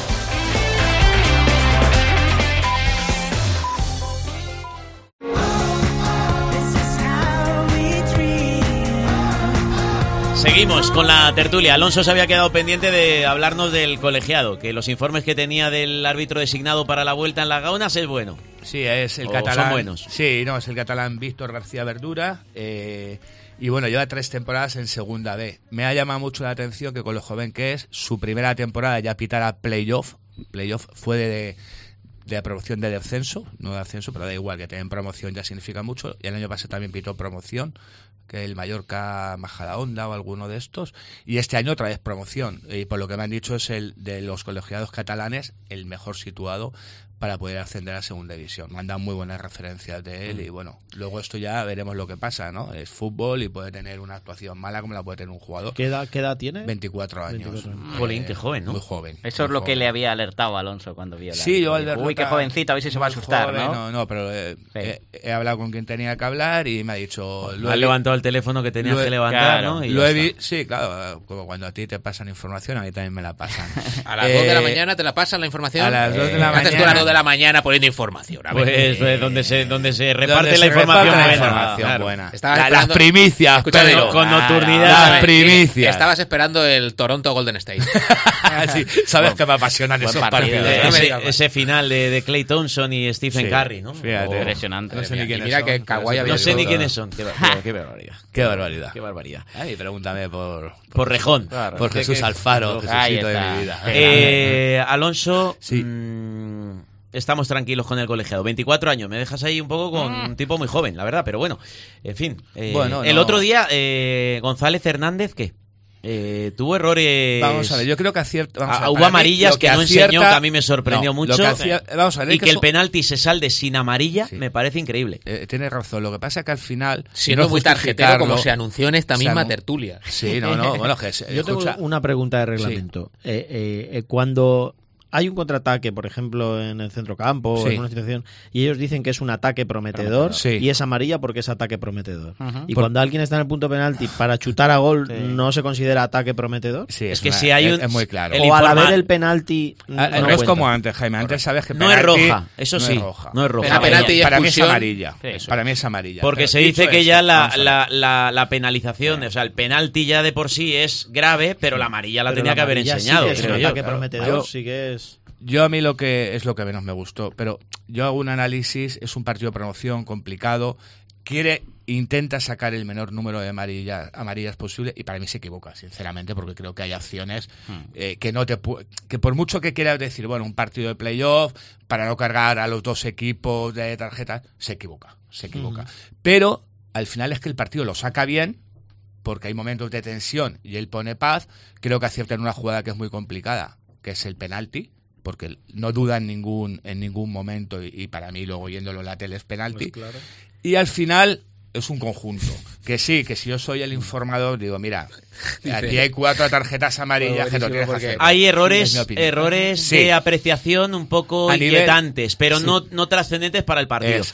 Seguimos con la tertulia. Alonso se había quedado pendiente de hablarnos del colegiado, que los informes que tenía del árbitro designado para la vuelta en Las Gaunas es bueno. Sí, es el ¿O catalán. son buenos? Sí, no, es el catalán Víctor García Verdura. Y bueno, lleva 3 temporadas en Segunda B. Me ha llamado mucho la atención que con lo joven que es, su primera temporada ya pitara playoff. Playoff fue de promoción de descenso, no de ascenso, pero da igual, que tener promoción ya significa mucho. Y el año pasado también pitó promoción, que el Mallorca Majadahonda o alguno de estos. Y este año otra vez promoción. Y por lo que me han dicho es el de los colegiados catalanes el mejor situado para poder ascender a segunda división. Me han dado muy buenas referencias de él y bueno, luego esto ya veremos lo que pasa, ¿no? Es fútbol y puede tener una actuación mala como la puede tener un jugador. ¿Qué edad tiene? 24 años. Jolín, qué joven, ¿no? Muy joven. Eso es lo que le había alertado a Alonso cuando vio la... Sí, yo al verlo... Uy, qué jovencito, a ver si se va a asustar, joven, ¿no? Pero he hablado con quien tenía que hablar y me ha dicho... Has levantado el teléfono que tenías que levantar, claro, ¿no? Y sí, claro, como cuando a ti te pasan información, a mí también me la pasan. A las 2 de la mañana te la pasan la información. A las 2 de la mañana. Haces tú a las 2 de la mañana poniendo información. A ver, pues donde se reparte la información buena. Claro. Buena. Las primicias, Pedro. Con nocturnidad. Las primicias. Estabas esperando el Toronto Golden State. Sí, sabes que me apasionan esos partidos. Ese final de Klay Thompson y Stephen Curry, ¿no? Fíjate. Impresionante. No sé ni quiénes mira son. que Kawhi había No sé ni todo. quiénes son. Qué barbaridad. Qué barbaridad. Qué barbaridad. Ay, pregúntame por Rejón. Claro, por Jesús Alfaro, Jesucito de mi vida. Alonso, sí. Estamos tranquilos con el colegiado. 24 años, me dejas ahí un poco con un tipo muy joven, la verdad, pero bueno, en fin. Bueno, el otro día, González Hernández, ¿qué? Tuvo errores. Vamos a ver, yo creo que acierta. Hubo amarillas que no enseñó, que a mí me sorprendió mucho. Vamos a ver, y que el penalti se salde sin amarilla, me parece increíble. Tienes razón, lo que pasa es que al final. Siendo muy tarjetero, como se anunció en esta misma tertulia. Sí, no, bueno, que yo tengo una pregunta de reglamento. Cuando hay un contraataque, por ejemplo, en el centrocampo o en una situación, y ellos dicen que es un ataque prometedor, y es amarilla porque es ataque prometedor. Y cuando alguien está en el punto penalti para chutar a gol, ¿no se considera ataque prometedor? Sí, es que si hay es muy claro. O al haber el penalti... No es como antes, Jaime. Antes sabes que penalti, no es roja, eso sí. No es roja. Para mí es amarilla. Para mí es amarilla. Porque se dice que ya la penalización, o sea, el penalti ya de por sí es grave, pero la amarilla la tenía que haber enseñado. Sí, es un ataque prometedor, sí que es... Yo a mí lo que menos me gustó, pero yo hago un análisis, es un partido de promoción complicado, intenta sacar el menor número de amarillas posible y para mí se equivoca, sinceramente, porque creo que hay acciones que por mucho que quieras decir, bueno, un partido de playoff para no cargar a los dos equipos de tarjetas, se equivoca. Pero al final es que el partido lo saca bien, porque hay momentos de tensión y él pone paz. Creo que acierta en una jugada que es muy complicada, que es el penalti, porque no duda en ningún momento y para mí luego yéndolo en la tele es penalti. Pues claro. Y al final es un conjunto. Que sí, que si yo soy el informador, digo, mira, aquí hay 4 tarjetas amarillas que no tienes que hacer. Hay errores de apreciación un poco inquietantes, pero sí, no trascendentes para el partido.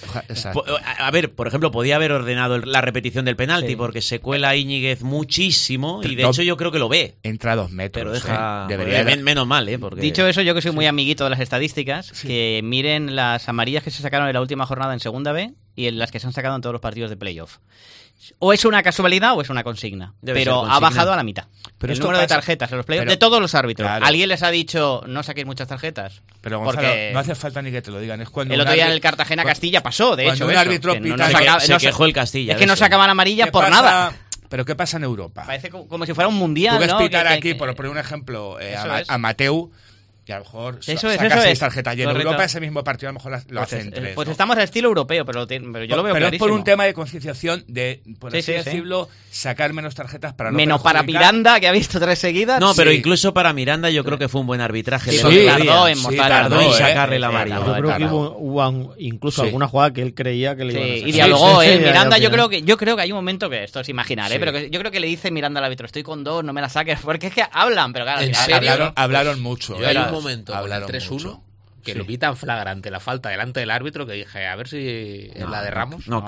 A ver, por ejemplo, podía haber ordenado la repetición del penalti, porque se cuela Íñiguez muchísimo y de hecho yo creo que lo ve. Entra a 2 metros. Pero deja... Debería menos mal, porque... Dicho eso, yo que soy muy amiguito de las estadísticas, que miren las amarillas que se sacaron en la última jornada en Segunda B y en las que se han sacado en todos los partidos de playoff. O es una casualidad o es una consigna. Pero ha bajado a la mitad. Pero el número de tarjetas en los playoffs de todos los árbitros. Claro. ¿Alguien les ha dicho no saquéis muchas tarjetas? Pero Gonzalo, no hace falta ni que te lo digan. Es cuando el otro día en el Cartagena-Castilla pasó, de hecho. Un árbitro pita, se quejó el Castilla. Es que no sacaban amarilla por nada. ¿Pero qué pasa en Europa? Parece como si fuera un mundial, tú ves ¿no? pitar aquí, por poner un ejemplo, a Mateu, que a lo mejor saca 6 tarjetas. Y en Europa ese mismo partido a lo mejor lo hacen 3. Pues estamos al estilo europeo, pero yo lo veo clarísimo. Pero es por un tema de concienciación de, por así decirlo, sacar menos tarjetas para no menos para Miranda, que ha visto 3 seguidas. No, pero incluso para Miranda yo creo que fue un buen arbitraje. Tardó en sacarle la amarilla. Yo creo que hubo incluso alguna jugada que él creía que le iban a sacar. Y dialogó, Miranda, yo creo que hay un momento que esto es imaginar, pero que yo creo que le dice Miranda al árbitro, estoy con 2, no me la saques, porque es que hablan, pero claro, hablaron mucho. Hay un momento con el 3-1 que lo pitan flagrante la falta delante del árbitro, que dije, a ver si es la de Ramos. No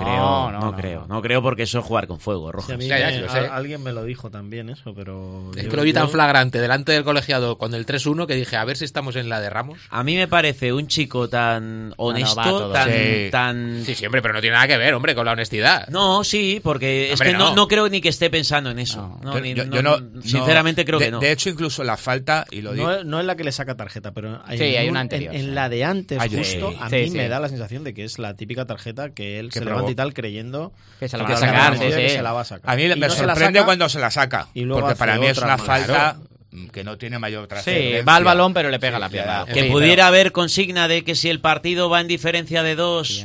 creo porque eso es jugar con fuego, Rojas. Sí, alguien me lo dijo también eso, pero... Es que lo vi tan flagrante delante del colegiado con el 3-1 que dije, a ver si estamos en la de Ramos. A mí me parece un chico tan honesto, tan... Sí, hombre, pero no tiene nada que ver, hombre, con la honestidad. No, sí, porque es que no creo ni que esté pensando en eso. Sinceramente creo que no. De hecho, incluso la falta, y lo digo... No es la que le saca tarjeta, pero hay una anterior. En la de antes, justo, a mí me da la sensación de que es la típica tarjeta que él se levanta y tal creyendo que se la va a sacar. Que se la va a sacar. A mí me sorprende cuando se la saca, porque para mí es una falta que no tiene mayor trascendencia. Sí, va al balón pero le pega la pierna. Que pudiera haber consigna de que si el partido va en diferencia de 2,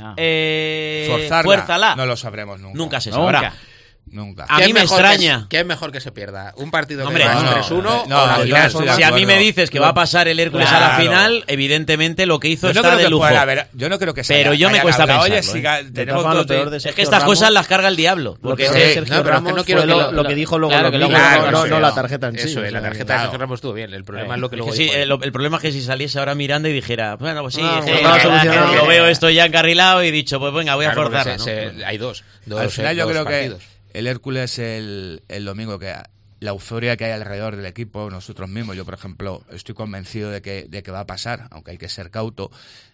fuérzala. No lo sabremos nunca. Nunca se sabrá. Nunca. A mí me extraña. ¿Qué es mejor que se pierda? ¿Un partido que va 3-1 o la final? Si a mí me dices que va a pasar el Hércules a la final, evidentemente lo que hizo está de lujo. Yo no creo que sea. Pero yo me cuesta pensarlo. Es que estas cosas las carga el diablo. Porque Sergio Ramos no quiero lo que dijo luego no la tarjeta en sí. Eso, la tarjeta de Sergio Ramos estuvo bien. El problema es lo que luego dijo. El problema es que si saliese ahora Miranda y dijera, bueno, pues sí, yo veo esto ya encarrilado y dicho, pues venga, voy a forzar. Hay dos. Al final yo creo que el Hércules el domingo, que la euforia que hay alrededor del equipo, nosotros mismos, yo por ejemplo estoy convencido de que va a pasar, aunque hay que ser cauto,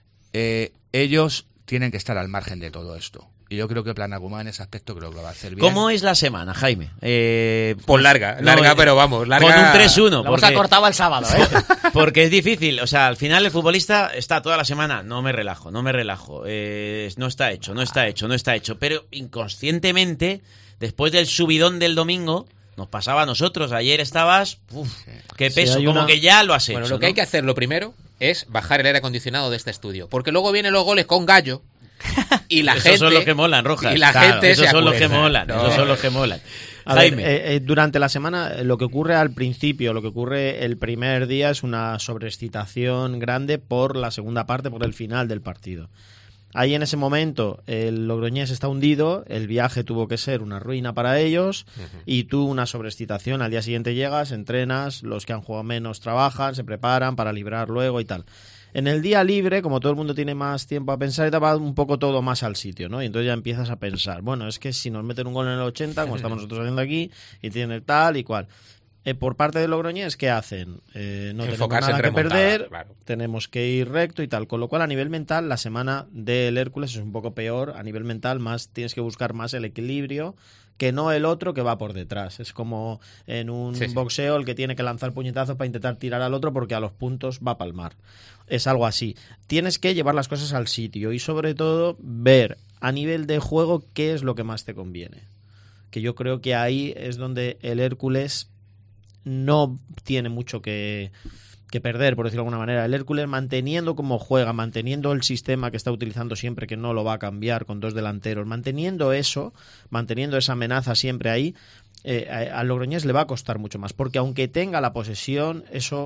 ellos tienen que estar al margen de todo esto. Y yo creo que Planagumá en ese aspecto creo que lo va a hacer bien. ¿Cómo es la semana, Jaime? Pues larga, pero vamos, larga. Con un 3-1. Lo ha cortado el sábado, Porque es difícil, o sea, al final el futbolista está toda la semana, no me relajo. No está hecho. Pero inconscientemente, después del subidón del domingo, nos pasaba a nosotros. Ayer estabas, qué peso, como que ya lo has hecho. Bueno, lo que hay que hacer lo primero es bajar el aire acondicionado de este estudio. Porque luego vienen los goles con gallo. Y la gente, esos son los que molan, Rojas. Y la gente esos son los que molan. Esos son los que molan. Jaime. Durante la semana, lo que ocurre al principio, lo que ocurre el primer día es una sobreexcitación grande por la segunda parte, por el final del partido. Ahí en ese momento el Logroñés está hundido, el viaje tuvo que ser una ruina para ellos y tú una sobreexcitación. Al día siguiente llegas, entrenas, los que han jugado menos trabajan, se preparan para librar luego y tal. En el día libre, como todo el mundo tiene más tiempo a pensar, te va un poco todo más al sitio, ¿no? Y entonces ya empiezas a pensar, bueno, es que si nos meten un gol en el 80, como estamos nosotros haciendo aquí, y tienen tal y cual. Por parte de Logroñés, ¿qué hacen? No tenemos nada que perder, tenemos que ir recto y tal. Con lo cual, a nivel mental, la semana del Hércules es un poco peor. A nivel mental, más tienes que buscar más el equilibrio que no el otro que va por detrás. Es como en un boxeo el que tiene que lanzar puñetazos para intentar tirar al otro porque a los puntos va a palmar. Es algo así. Tienes que llevar las cosas al sitio y sobre todo ver a nivel de juego qué es lo que más te conviene. Que yo creo que ahí es donde el Hércules no tiene mucho que perder, por decirlo de alguna manera. El Hércules, manteniendo como juega, manteniendo el sistema que está utilizando siempre, que no lo va a cambiar con 2 delanteros, manteniendo esa amenaza siempre ahí, al Logroñés le va a costar mucho más, porque aunque tenga la posesión, eso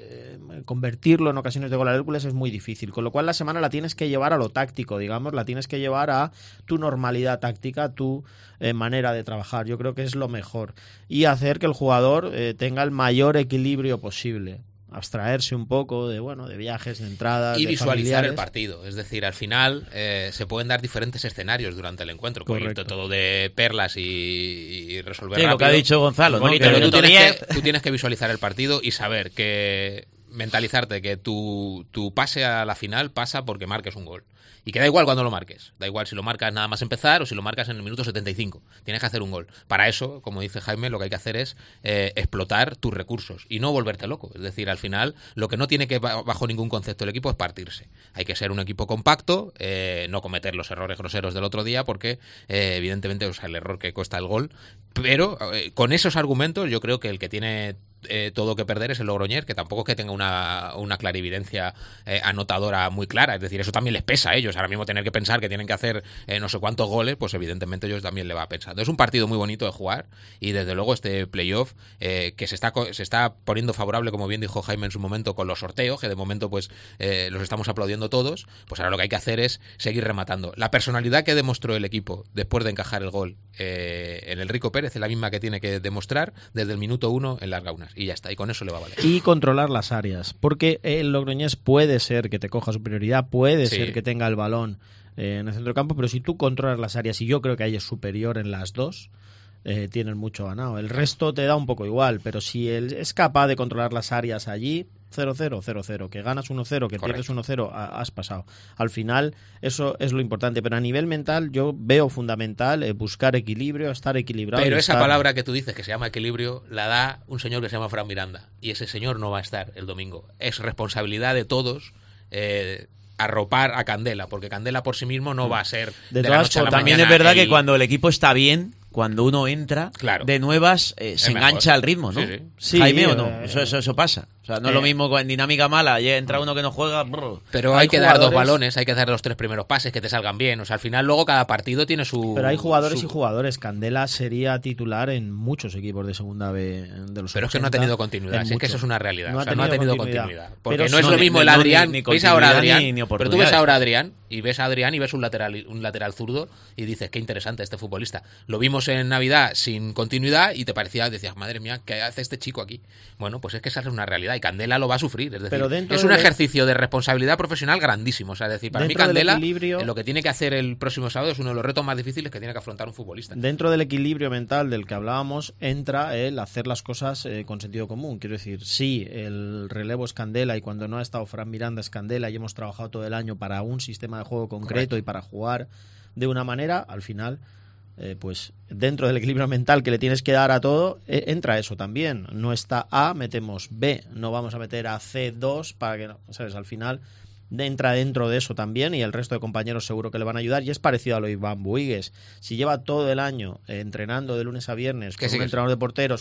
convertirlo en ocasiones de gol al Hércules es muy difícil, con lo cual la semana la tienes que llevar a lo táctico, digamos, la tienes que llevar a tu normalidad táctica, tu manera de trabajar. Yo creo que es lo mejor, y hacer que el jugador tenga el mayor equilibrio posible, abstraerse un poco de viajes, de entradas, y de visualizar familiares. el partido. Es decir, al final se pueden dar diferentes escenarios durante el encuentro. Correcto. Todo de perlas y resolver rápido. Lo que ha dicho Gonzalo, ¿no? Pero tú tienes que visualizar el partido y saber que mentalizarte que tu pase a la final pasa porque marques un gol. Y que da igual cuando lo marques. Da igual si lo marcas nada más empezar o si lo marcas en el minuto 75. Tienes que hacer un gol. Para eso, como dice Jaime, lo que hay que hacer es explotar tus recursos y no volverte loco. Es decir, al final, lo que no tiene que, bajo ningún concepto el equipo, es partirse. Hay que ser un equipo compacto, no cometer los errores groseros del otro día, porque evidentemente el error que cuesta el gol. Pero con esos argumentos, yo creo que el que tiene todo que perder es el Logroñés, que tampoco es que tenga una clarividencia anotadora muy clara. Es decir, eso también les pesa a ellos. Ahora mismo tener que pensar que tienen que hacer no sé cuántos goles, pues evidentemente ellos también le va a pensar. Es un partido muy bonito de jugar, y desde luego este playoff que se está poniendo favorable, como bien dijo Jaime en su momento, con los sorteos, que de momento pues los estamos aplaudiendo todos. Pues ahora lo que hay que hacer es seguir rematando. La personalidad que demostró el equipo después de encajar el gol en el Rico Pérez es la misma que tiene que demostrar desde el minuto 1 en las Gaunas, y ya está, y con eso le va a valer. Y controlar las áreas, porque el Logroñés puede ser que te coja superioridad, puede ser que tenga el balón en el centro del campo, pero si tú controlas las áreas, y yo creo que ahí es superior en las dos, tienen mucho ganado. El resto te da un poco igual, pero si él es capaz de controlar las áreas allí, 0-0, 0-0, que ganas 1-0, que pierdes 1-0, has pasado. Al final, eso es lo importante, pero a nivel mental yo veo fundamental buscar equilibrio, estar equilibrado. Pero esa palabra que tú dices, que se llama equilibrio, la da un señor que se llama Fran Miranda, y ese señor no va a estar el domingo. Es responsabilidad de todos arropar a Candela, porque Candela por sí mismo no va a ser de la noche a la mañana. También es verdad que cuando el equipo está bien, cuando uno entra de nuevas, se engancha al ritmo, ¿no? Sí, Jaime, ¿o no? Eso pasa. O sea, no es lo mismo con dinámica mala, ya entra uno que no juega. Pero hay que dar dos balones, hay que dar los 3 primeros pases que te salgan bien. O sea, al final luego cada partido tiene su... Pero hay jugadores y jugadores. Candela sería titular en muchos equipos de segunda B de los 80. Pero es que no ha tenido continuidad, es que eso es una realidad. No, o sea, no ha tenido continuidad. Porque pero no es lo mismo el Adrián, ves ahora a Adrián, pero tú ves ahora a Adrián y ves un lateral zurdo y dices, qué interesante este futbolista. Lo vimos en Navidad sin continuidad y te parecía, decías, madre mía, ¿qué hace este chico aquí? Bueno, pues es que esa es una realidad y Candela lo va a sufrir. Es decir, es un ejercicio de responsabilidad profesional grandísimo. O sea, es decir, para mí Candela lo que tiene que hacer el próximo sábado es uno de los retos más difíciles que tiene que afrontar un futbolista. Dentro del equilibrio mental del que hablábamos entra el hacer las cosas con sentido común. Quiero decir, sí, el relevo es Candela y cuando no ha estado Fran Miranda es Candela y hemos trabajado todo el año para un sistema de juego concreto y para jugar de una manera, al final... pues dentro del equilibrio mental que le tienes que dar a todo, entra eso también. No está A, metemos B, no vamos a meter a C2 para que no, ¿sabes? Al final entra dentro de eso también y el resto de compañeros seguro que le van a ayudar y es parecido a lo de Iván Buigues. Si lleva todo el año entrenando de lunes a viernes con un entrenador de porteros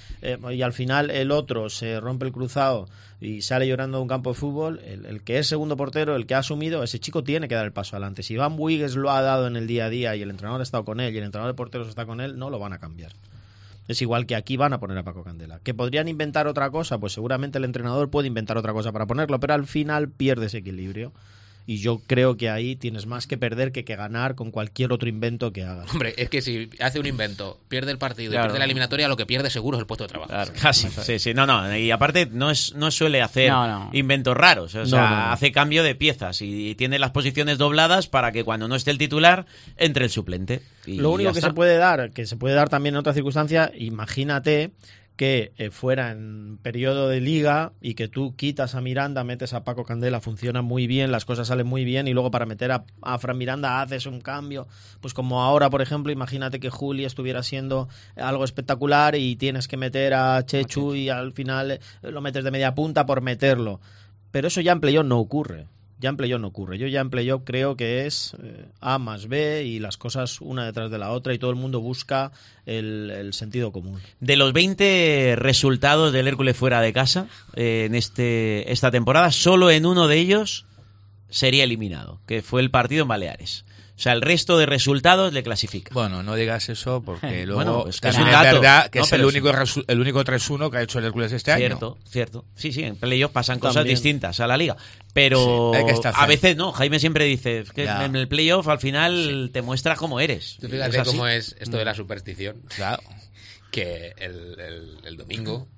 y al final el otro se rompe el cruzado y sale llorando de un campo de fútbol, el que es segundo portero, el que ha asumido, ese chico tiene que dar el paso adelante. Si Iván Buigues lo ha dado en el día a día y el entrenador ha estado con él y el entrenador de porteros está con él, no lo van a cambiar. Es igual que aquí van a poner a Paco Candela. ¿Que podrían inventar otra cosa? Pues seguramente el entrenador puede inventar otra cosa para ponerlo, pero al final pierdes equilibrio. Y yo creo que ahí tienes más que perder que ganar con cualquier otro invento que hagas. Hombre, es que si hace un invento, pierde el partido y pierde la eliminatoria, lo que pierde seguro es el puesto de trabajo. Claro, casi, sí. No. Y aparte no suele hacer inventos raros. O sea, hace cambio de piezas y tiene las posiciones dobladas para que cuando no esté el titular, entre el suplente. Lo único que se puede dar también en otra circunstancia, imagínate que fuera en periodo de liga y que tú quitas a Miranda, metes a Paco Candela, funciona muy bien, las cosas salen muy bien y luego para meter a Fran Miranda haces un cambio, pues como ahora por ejemplo, imagínate que Juli estuviera siendo algo espectacular y tienes que meter a Chechu y al final lo metes de media punta por meterlo, pero eso ya en playoff no ocurre. Yo ya en playoff creo que es A más B y las cosas una detrás de la otra y todo el mundo busca el sentido común. De los 20 resultados del Hércules fuera de casa en esta temporada, solo en uno de ellos sería eliminado, que fue el partido en Baleares. O sea, el resto de resultados le clasifica. Bueno, no digas eso porque luego bueno, pues que también es un dato. es verdad que No, es el pero único 3-1 que ha hecho el Hércules este año. Cierto. Sí, en playoff pasan cosas También. distintas a la liga. Pero Sí, hay que estar a veces no. Jaime siempre dice que Ya. en el playoff al final te muestra cómo eres. Tú fíjate ¿Es así? cómo es esto de la superstición. Claro. Que el domingo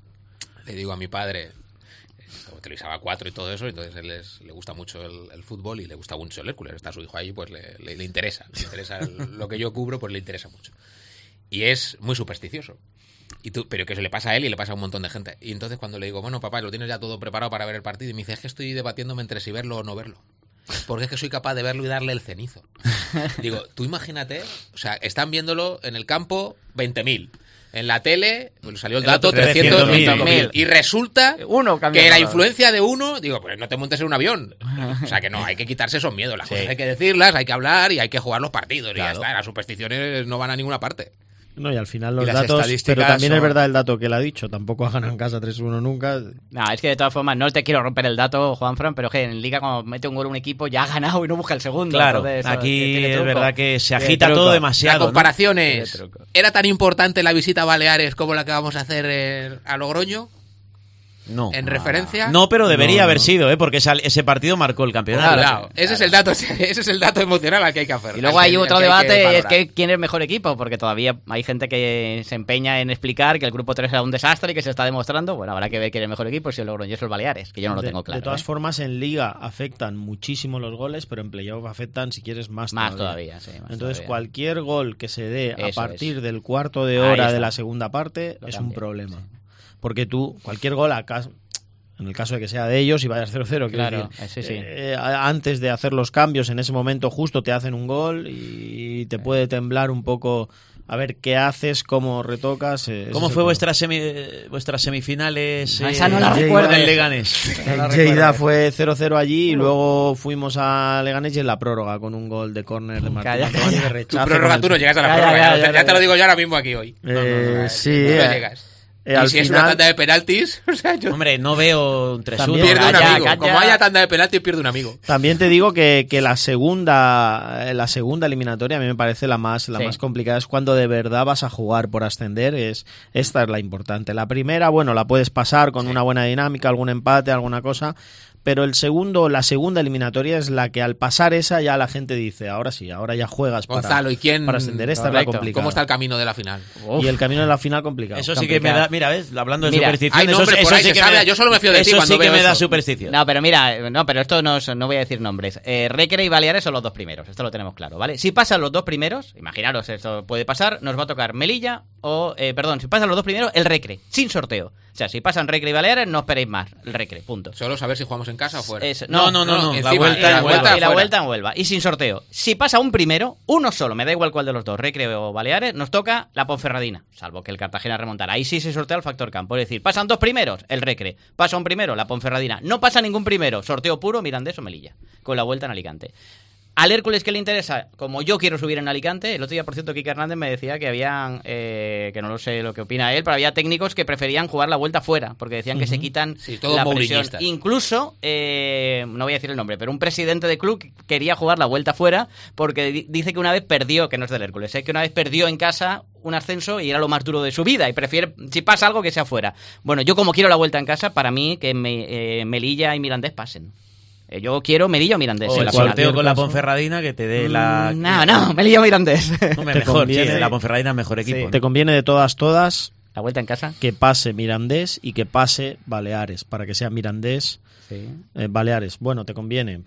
le digo a mi padre, televisaba 4 y todo eso, entonces le gusta mucho el fútbol y le gusta mucho el Hércules. Está su hijo ahí, pues le interesa. Le interesa lo que yo cubro, pues le interesa mucho. Y es muy supersticioso. Pero que eso le pasa a él y le pasa a un montón de gente. Y entonces cuando le digo, bueno, papá, ¿lo tienes ya todo preparado para ver el partido? Y me dice, es que estoy debatiéndome entre si verlo o no verlo. Porque es que soy capaz de verlo y darle el cenizo. Digo, tú imagínate, o sea, están viéndolo en el campo 20.000. En la tele, pues salió el dato 300.000. Y resulta que la influencia de uno, digo, pues no te montes en un avión. O sea que no, hay que quitarse esos miedos. Las cosas hay que decirlas, hay que hablar y hay que jugar los partidos. Y ya está, las supersticiones no van a ninguna parte. No, y al final los Y las datos, estadísticas pero también es son- verdad el dato que él ha dicho, tampoco ha ganado en casa 3-1 nunca. No, es que de todas formas, no te quiero romper el dato, Juanfran, pero que en Liga cuando mete un gol un equipo ya ha ganado y no busca el segundo. Claro, Entonces, aquí tiene es truco. verdad que se Tiene agita truco. todo demasiado. La comparación ¿no? es, ¿era tan importante la visita a Baleares como la que vamos a hacer a Logroño? No. ¿En referencia? No, pero debería No, haber no. sido, ese partido marcó el campeonato. Claro, ese es el dato emocional al que hay que hacer. Y luego hay otro debate, es que que quién es el mejor equipo, porque todavía hay gente que se empeña en explicar que el grupo 3 era un desastre y que se está demostrando. Bueno, habrá que ver quién es el mejor equipo, si el Logroñés o el Baleares, que yo no lo tengo claro. De todas ¿eh? formas, en Liga afectan muchísimo los goles, pero en playoff afectan, si quieres, más todavía, sí, más Entonces, todavía. cualquier gol que se dé a Eso partir es. del cuarto de Ahí hora está. de la segunda parte Lo es cambia, un problema. Porque tú, cualquier gol, en el caso de que sea de ellos y vayas 0-0, quiero Claro, decir, sí. antes de hacer los cambios, en ese momento justo te hacen un gol y te puede temblar un poco a ver qué haces, cómo retocas. ¿Cómo fue vuestras semifinales? Esa no la recuerdo. En Leganés. Lleida fue 0-0 allí y luego fuimos a Leganés y en la prórroga con un gol de córner de Martín Antoni de tu rechazo. prórroga tú no llegas a la prórroga. Ya te lo digo yo ahora mismo aquí hoy. Sí. No llegas. Y al si es final- una tanda de penaltis, o sea, yo Hombre, no veo un 3-1. pierde un Calla, amigo. calla. Como haya tanda de penaltis, pierde un amigo. También te digo que la segunda eliminatoria a mí me parece la más complicada, es cuando de verdad vas a jugar por ascender, esta es la importante. La primera, bueno, la puedes pasar con una buena dinámica, algún empate, alguna cosa, pero la segunda eliminatoria es la que al pasar esa ya la gente dice, ahora sí, ahora ya juegas Gonzalo, ¿y quién? para ascender, esta es la complicada. ¿Cómo está el camino de la final? Y el camino de la final complicado. Eso sí que me da, mira, ¿ves? Hablando de Mira, superstición, hay nombres por ahí sí que que sabe, me da, yo solo me fío de ti eso cuando sí que veo me da eso. superstición. No, pero mira, pero esto no voy a decir nombres. Recre y Baleares son los dos primeros, esto lo tenemos claro, ¿vale? Si pasan los dos primeros, imaginaros, esto puede pasar, nos va a tocar Melilla si pasan los dos primeros, el Recre, sin sorteo. O sea, si pasan Recre y Baleares, no esperéis más, el Recre, punto. Solo saber si jugamos en casa o fuera. No, encima, la vuelta y la vuelta en Huelva. Y sin sorteo. Si pasa un primero, uno solo, me da igual cuál de los dos, Recre o Baleares, nos toca la Ponferradina, salvo que el Cartagena remontara. Ahí sí se sortea el factor campo. Es decir, pasan dos primeros, el Recre. Pasa un primero, la Ponferradina. No pasa ningún primero, sorteo puro, Mirandés o Melilla. Con la vuelta en Alicante. Al Hércules que le interesa, como yo quiero subir en Alicante, el otro día, por cierto, Quique Hernández me decía que habían, que no lo sé lo que opina él, pero había técnicos que preferían jugar la vuelta fuera, porque decían que se quitan todos la presión. mourinistas. Incluso, no voy a decir el nombre, pero un presidente de club quería jugar la vuelta fuera, porque dice que una vez perdió, que no es del Hércules, que una vez perdió en casa un ascenso y era lo más duro de su vida, y prefiere, si pasa algo, que sea fuera. Bueno, yo como quiero la vuelta en casa, para mí que Melilla y Mirandés pasen. Yo quiero Melilla o Mirandés. O en el la final. sorteo con la Ponferradina que te dé la... No, Melilla o Mirandés. Hombre, Te mejor, conviene- sí, la Ponferradina es mejor equipo. ¿no? Te conviene de todas la vuelta en casa, que pase Mirandés y que pase Baleares, para que sea Mirandés, Baleares. Bueno, te conviene.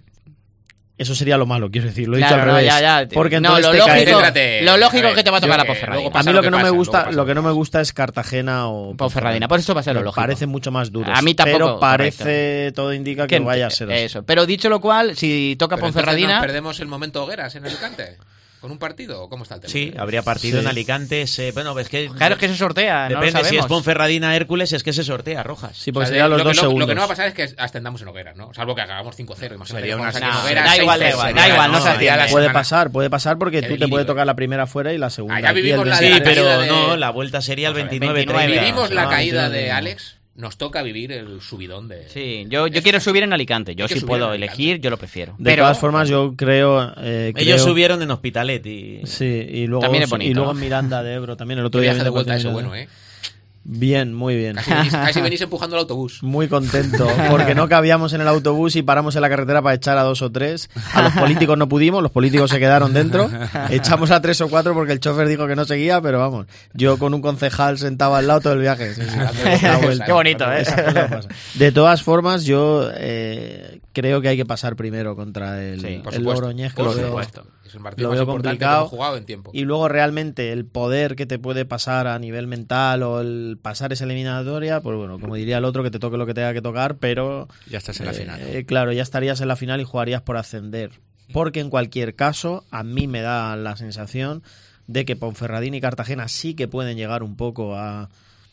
Eso sería lo malo, quiero decir, lo he dicho al revés. Porque entonces lo te lógico, caería. lo lógico es que te va a tocar la Ponferradina. A mí lo que no me gusta es Cartagena o Ponferradina, por eso va a ser lo Me lógico. Parece mucho más duro. A mí tampoco, pero parece, correcto. todo indica que vaya a ser así. Eso. Pero dicho lo cual, si toca Pero entonces Ponferradina, ¿nos perdemos el momento Hogueras en Alicante? ¿Con un partido? ¿O cómo está el tema? Sí, habría partido en Alicante. Bueno, es que... claro, es que se sortea, no lo Depende, si es sabemos. Ponferradina Hércules, es que se sortea, Rojas. Sí, porque serían los dos segundos. Lo que no va a pasar es que ascendamos en Hogueras, ¿no? Salvo que hagamos 5-0. Imagínate Sería que una- jugamos aquí no, en Hogueras, da igual, 6-0, da igual, no se sería la Puede semana. pasar porque Qué tú te puede delirio, tocar la primera fuera y la segunda. Ah, ya Aquí vivimos el la Sí, de desastre. pero de- no, la vuelta sería el 29-30. Vivimos la Ah, caída entiendo. de Alex. nos toca vivir el subidón de... Sí, yo quiero subir en Alicante. Yo si puedo elegir, yo lo prefiero. De todas formas, yo creo... Ellos subieron en Hospitalet y... Sí, y luego, también es bonito, y luego ¿no? en Miranda de Ebro también el otro día. De vuelta, eso bueno, ¿eh? Bien, muy bien. Casi venís empujando el autobús. Muy contento, porque no cabíamos en el autobús y paramos en la carretera para echar a 2 o 3. A los políticos no pudimos, los políticos se quedaron dentro. Echamos a 3 o 4 porque el chofer dijo que no seguía, pero vamos, yo con un concejal sentado al lado todo el viaje. Sí, qué bonito, ¿eh? De todas formas, yo creo que hay que pasar primero contra el Logroñés, que por lo supuesto. Es un partido lo más veo importante complicado. que hemos jugado en tiempo. Y luego realmente el poder que te puede pasar a nivel mental o el pasar esa eliminatoria, pues bueno, como diría el otro, que te toque lo que tenga que tocar, pero... Ya estás en la final. Claro, ya estarías en la final y jugarías por ascender. Porque en cualquier caso, a mí me da la sensación de que Ponferradina y Cartagena sí que pueden llegar un poco a...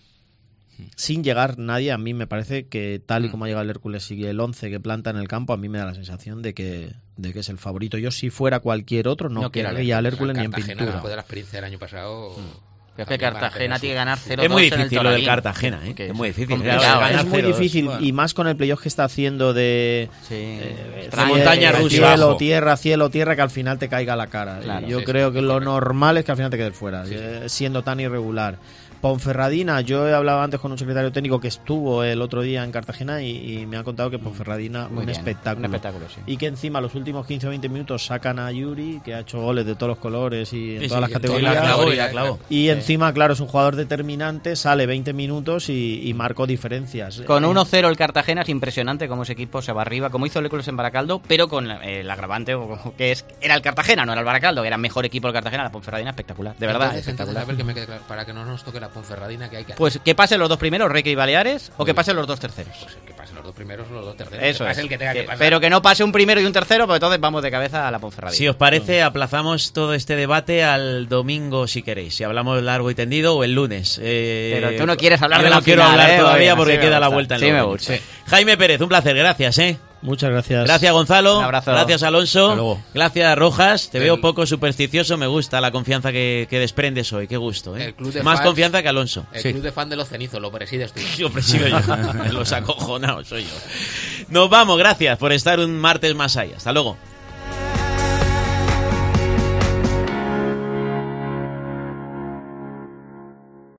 Sin llegar nadie, a mí me parece que tal y como ha llegado el Hércules y el 11 que planta en el campo, a mí me da la sensación de que es el favorito. Yo si fuera cualquier otro no querría al Hércules ni en pintura. Después de la experiencia del año pasado... Pero es que Cartagena tiene que ganar 0-2. Es muy difícil en lo del Cartagena, ¿eh? Es muy difícil. Es muy difícil y más con el playoff que está haciendo de montaña rusa. Cielo, tierra, que al final te caiga a la cara. Claro, yo creo que lo normal es que al final te quedes fuera, siendo tan irregular. Ponferradina, yo he hablado antes con un secretario técnico que estuvo el otro día en Cartagena y me ha contado que Ponferradina un espectáculo, sí. Y que encima los últimos 15 o 20 minutos sacan a Yuri, que ha hecho goles de todos los colores y en todas las categorías, y encima claro, es un jugador determinante, sale 20 minutos y marcó diferencias. Con 1-0 el Cartagena es impresionante cómo ese equipo se va arriba, como hizo el Hércules en Baracaldo, pero con el agravante que era el Cartagena, no era el Baracaldo, que era mejor equipo el Cartagena. La Ponferradina espectacular, de verdad. Espectacular. A ver, que me quede claro, para que no nos toque la Ponferradina, que hay que hacer. Pues que pasen los 2 primeros, Reque y Baleares, o que pasen los 2 terceros. Pues que pasen los 2 primeros o los 2 terceros. Eso que es. El que tenga que pasar. Pero que no pase un primero y un tercero, porque entonces vamos de cabeza a la Ponferradina. Si os parece, aplazamos todo este debate al domingo, si queréis. Si hablamos largo y tendido, o el lunes. Pero tú no quieres hablar de la final. Yo no quiero hablar todavía porque queda la vuelta en Sí, me gusta. Jaime Pérez, un placer, gracias, Muchas gracias. Gracias, Gonzalo. Un abrazo. Gracias, Alonso. Gracias, Rojas. Te veo poco supersticioso. Me gusta la confianza que desprendes hoy. Qué gusto, ¿eh? Más confianza que Alonso. El club de fan de los cenizos, lo presides tú. Lo presido yo. Los acojonados soy yo. Nos vamos, gracias por estar un martes más ahí. Hasta luego.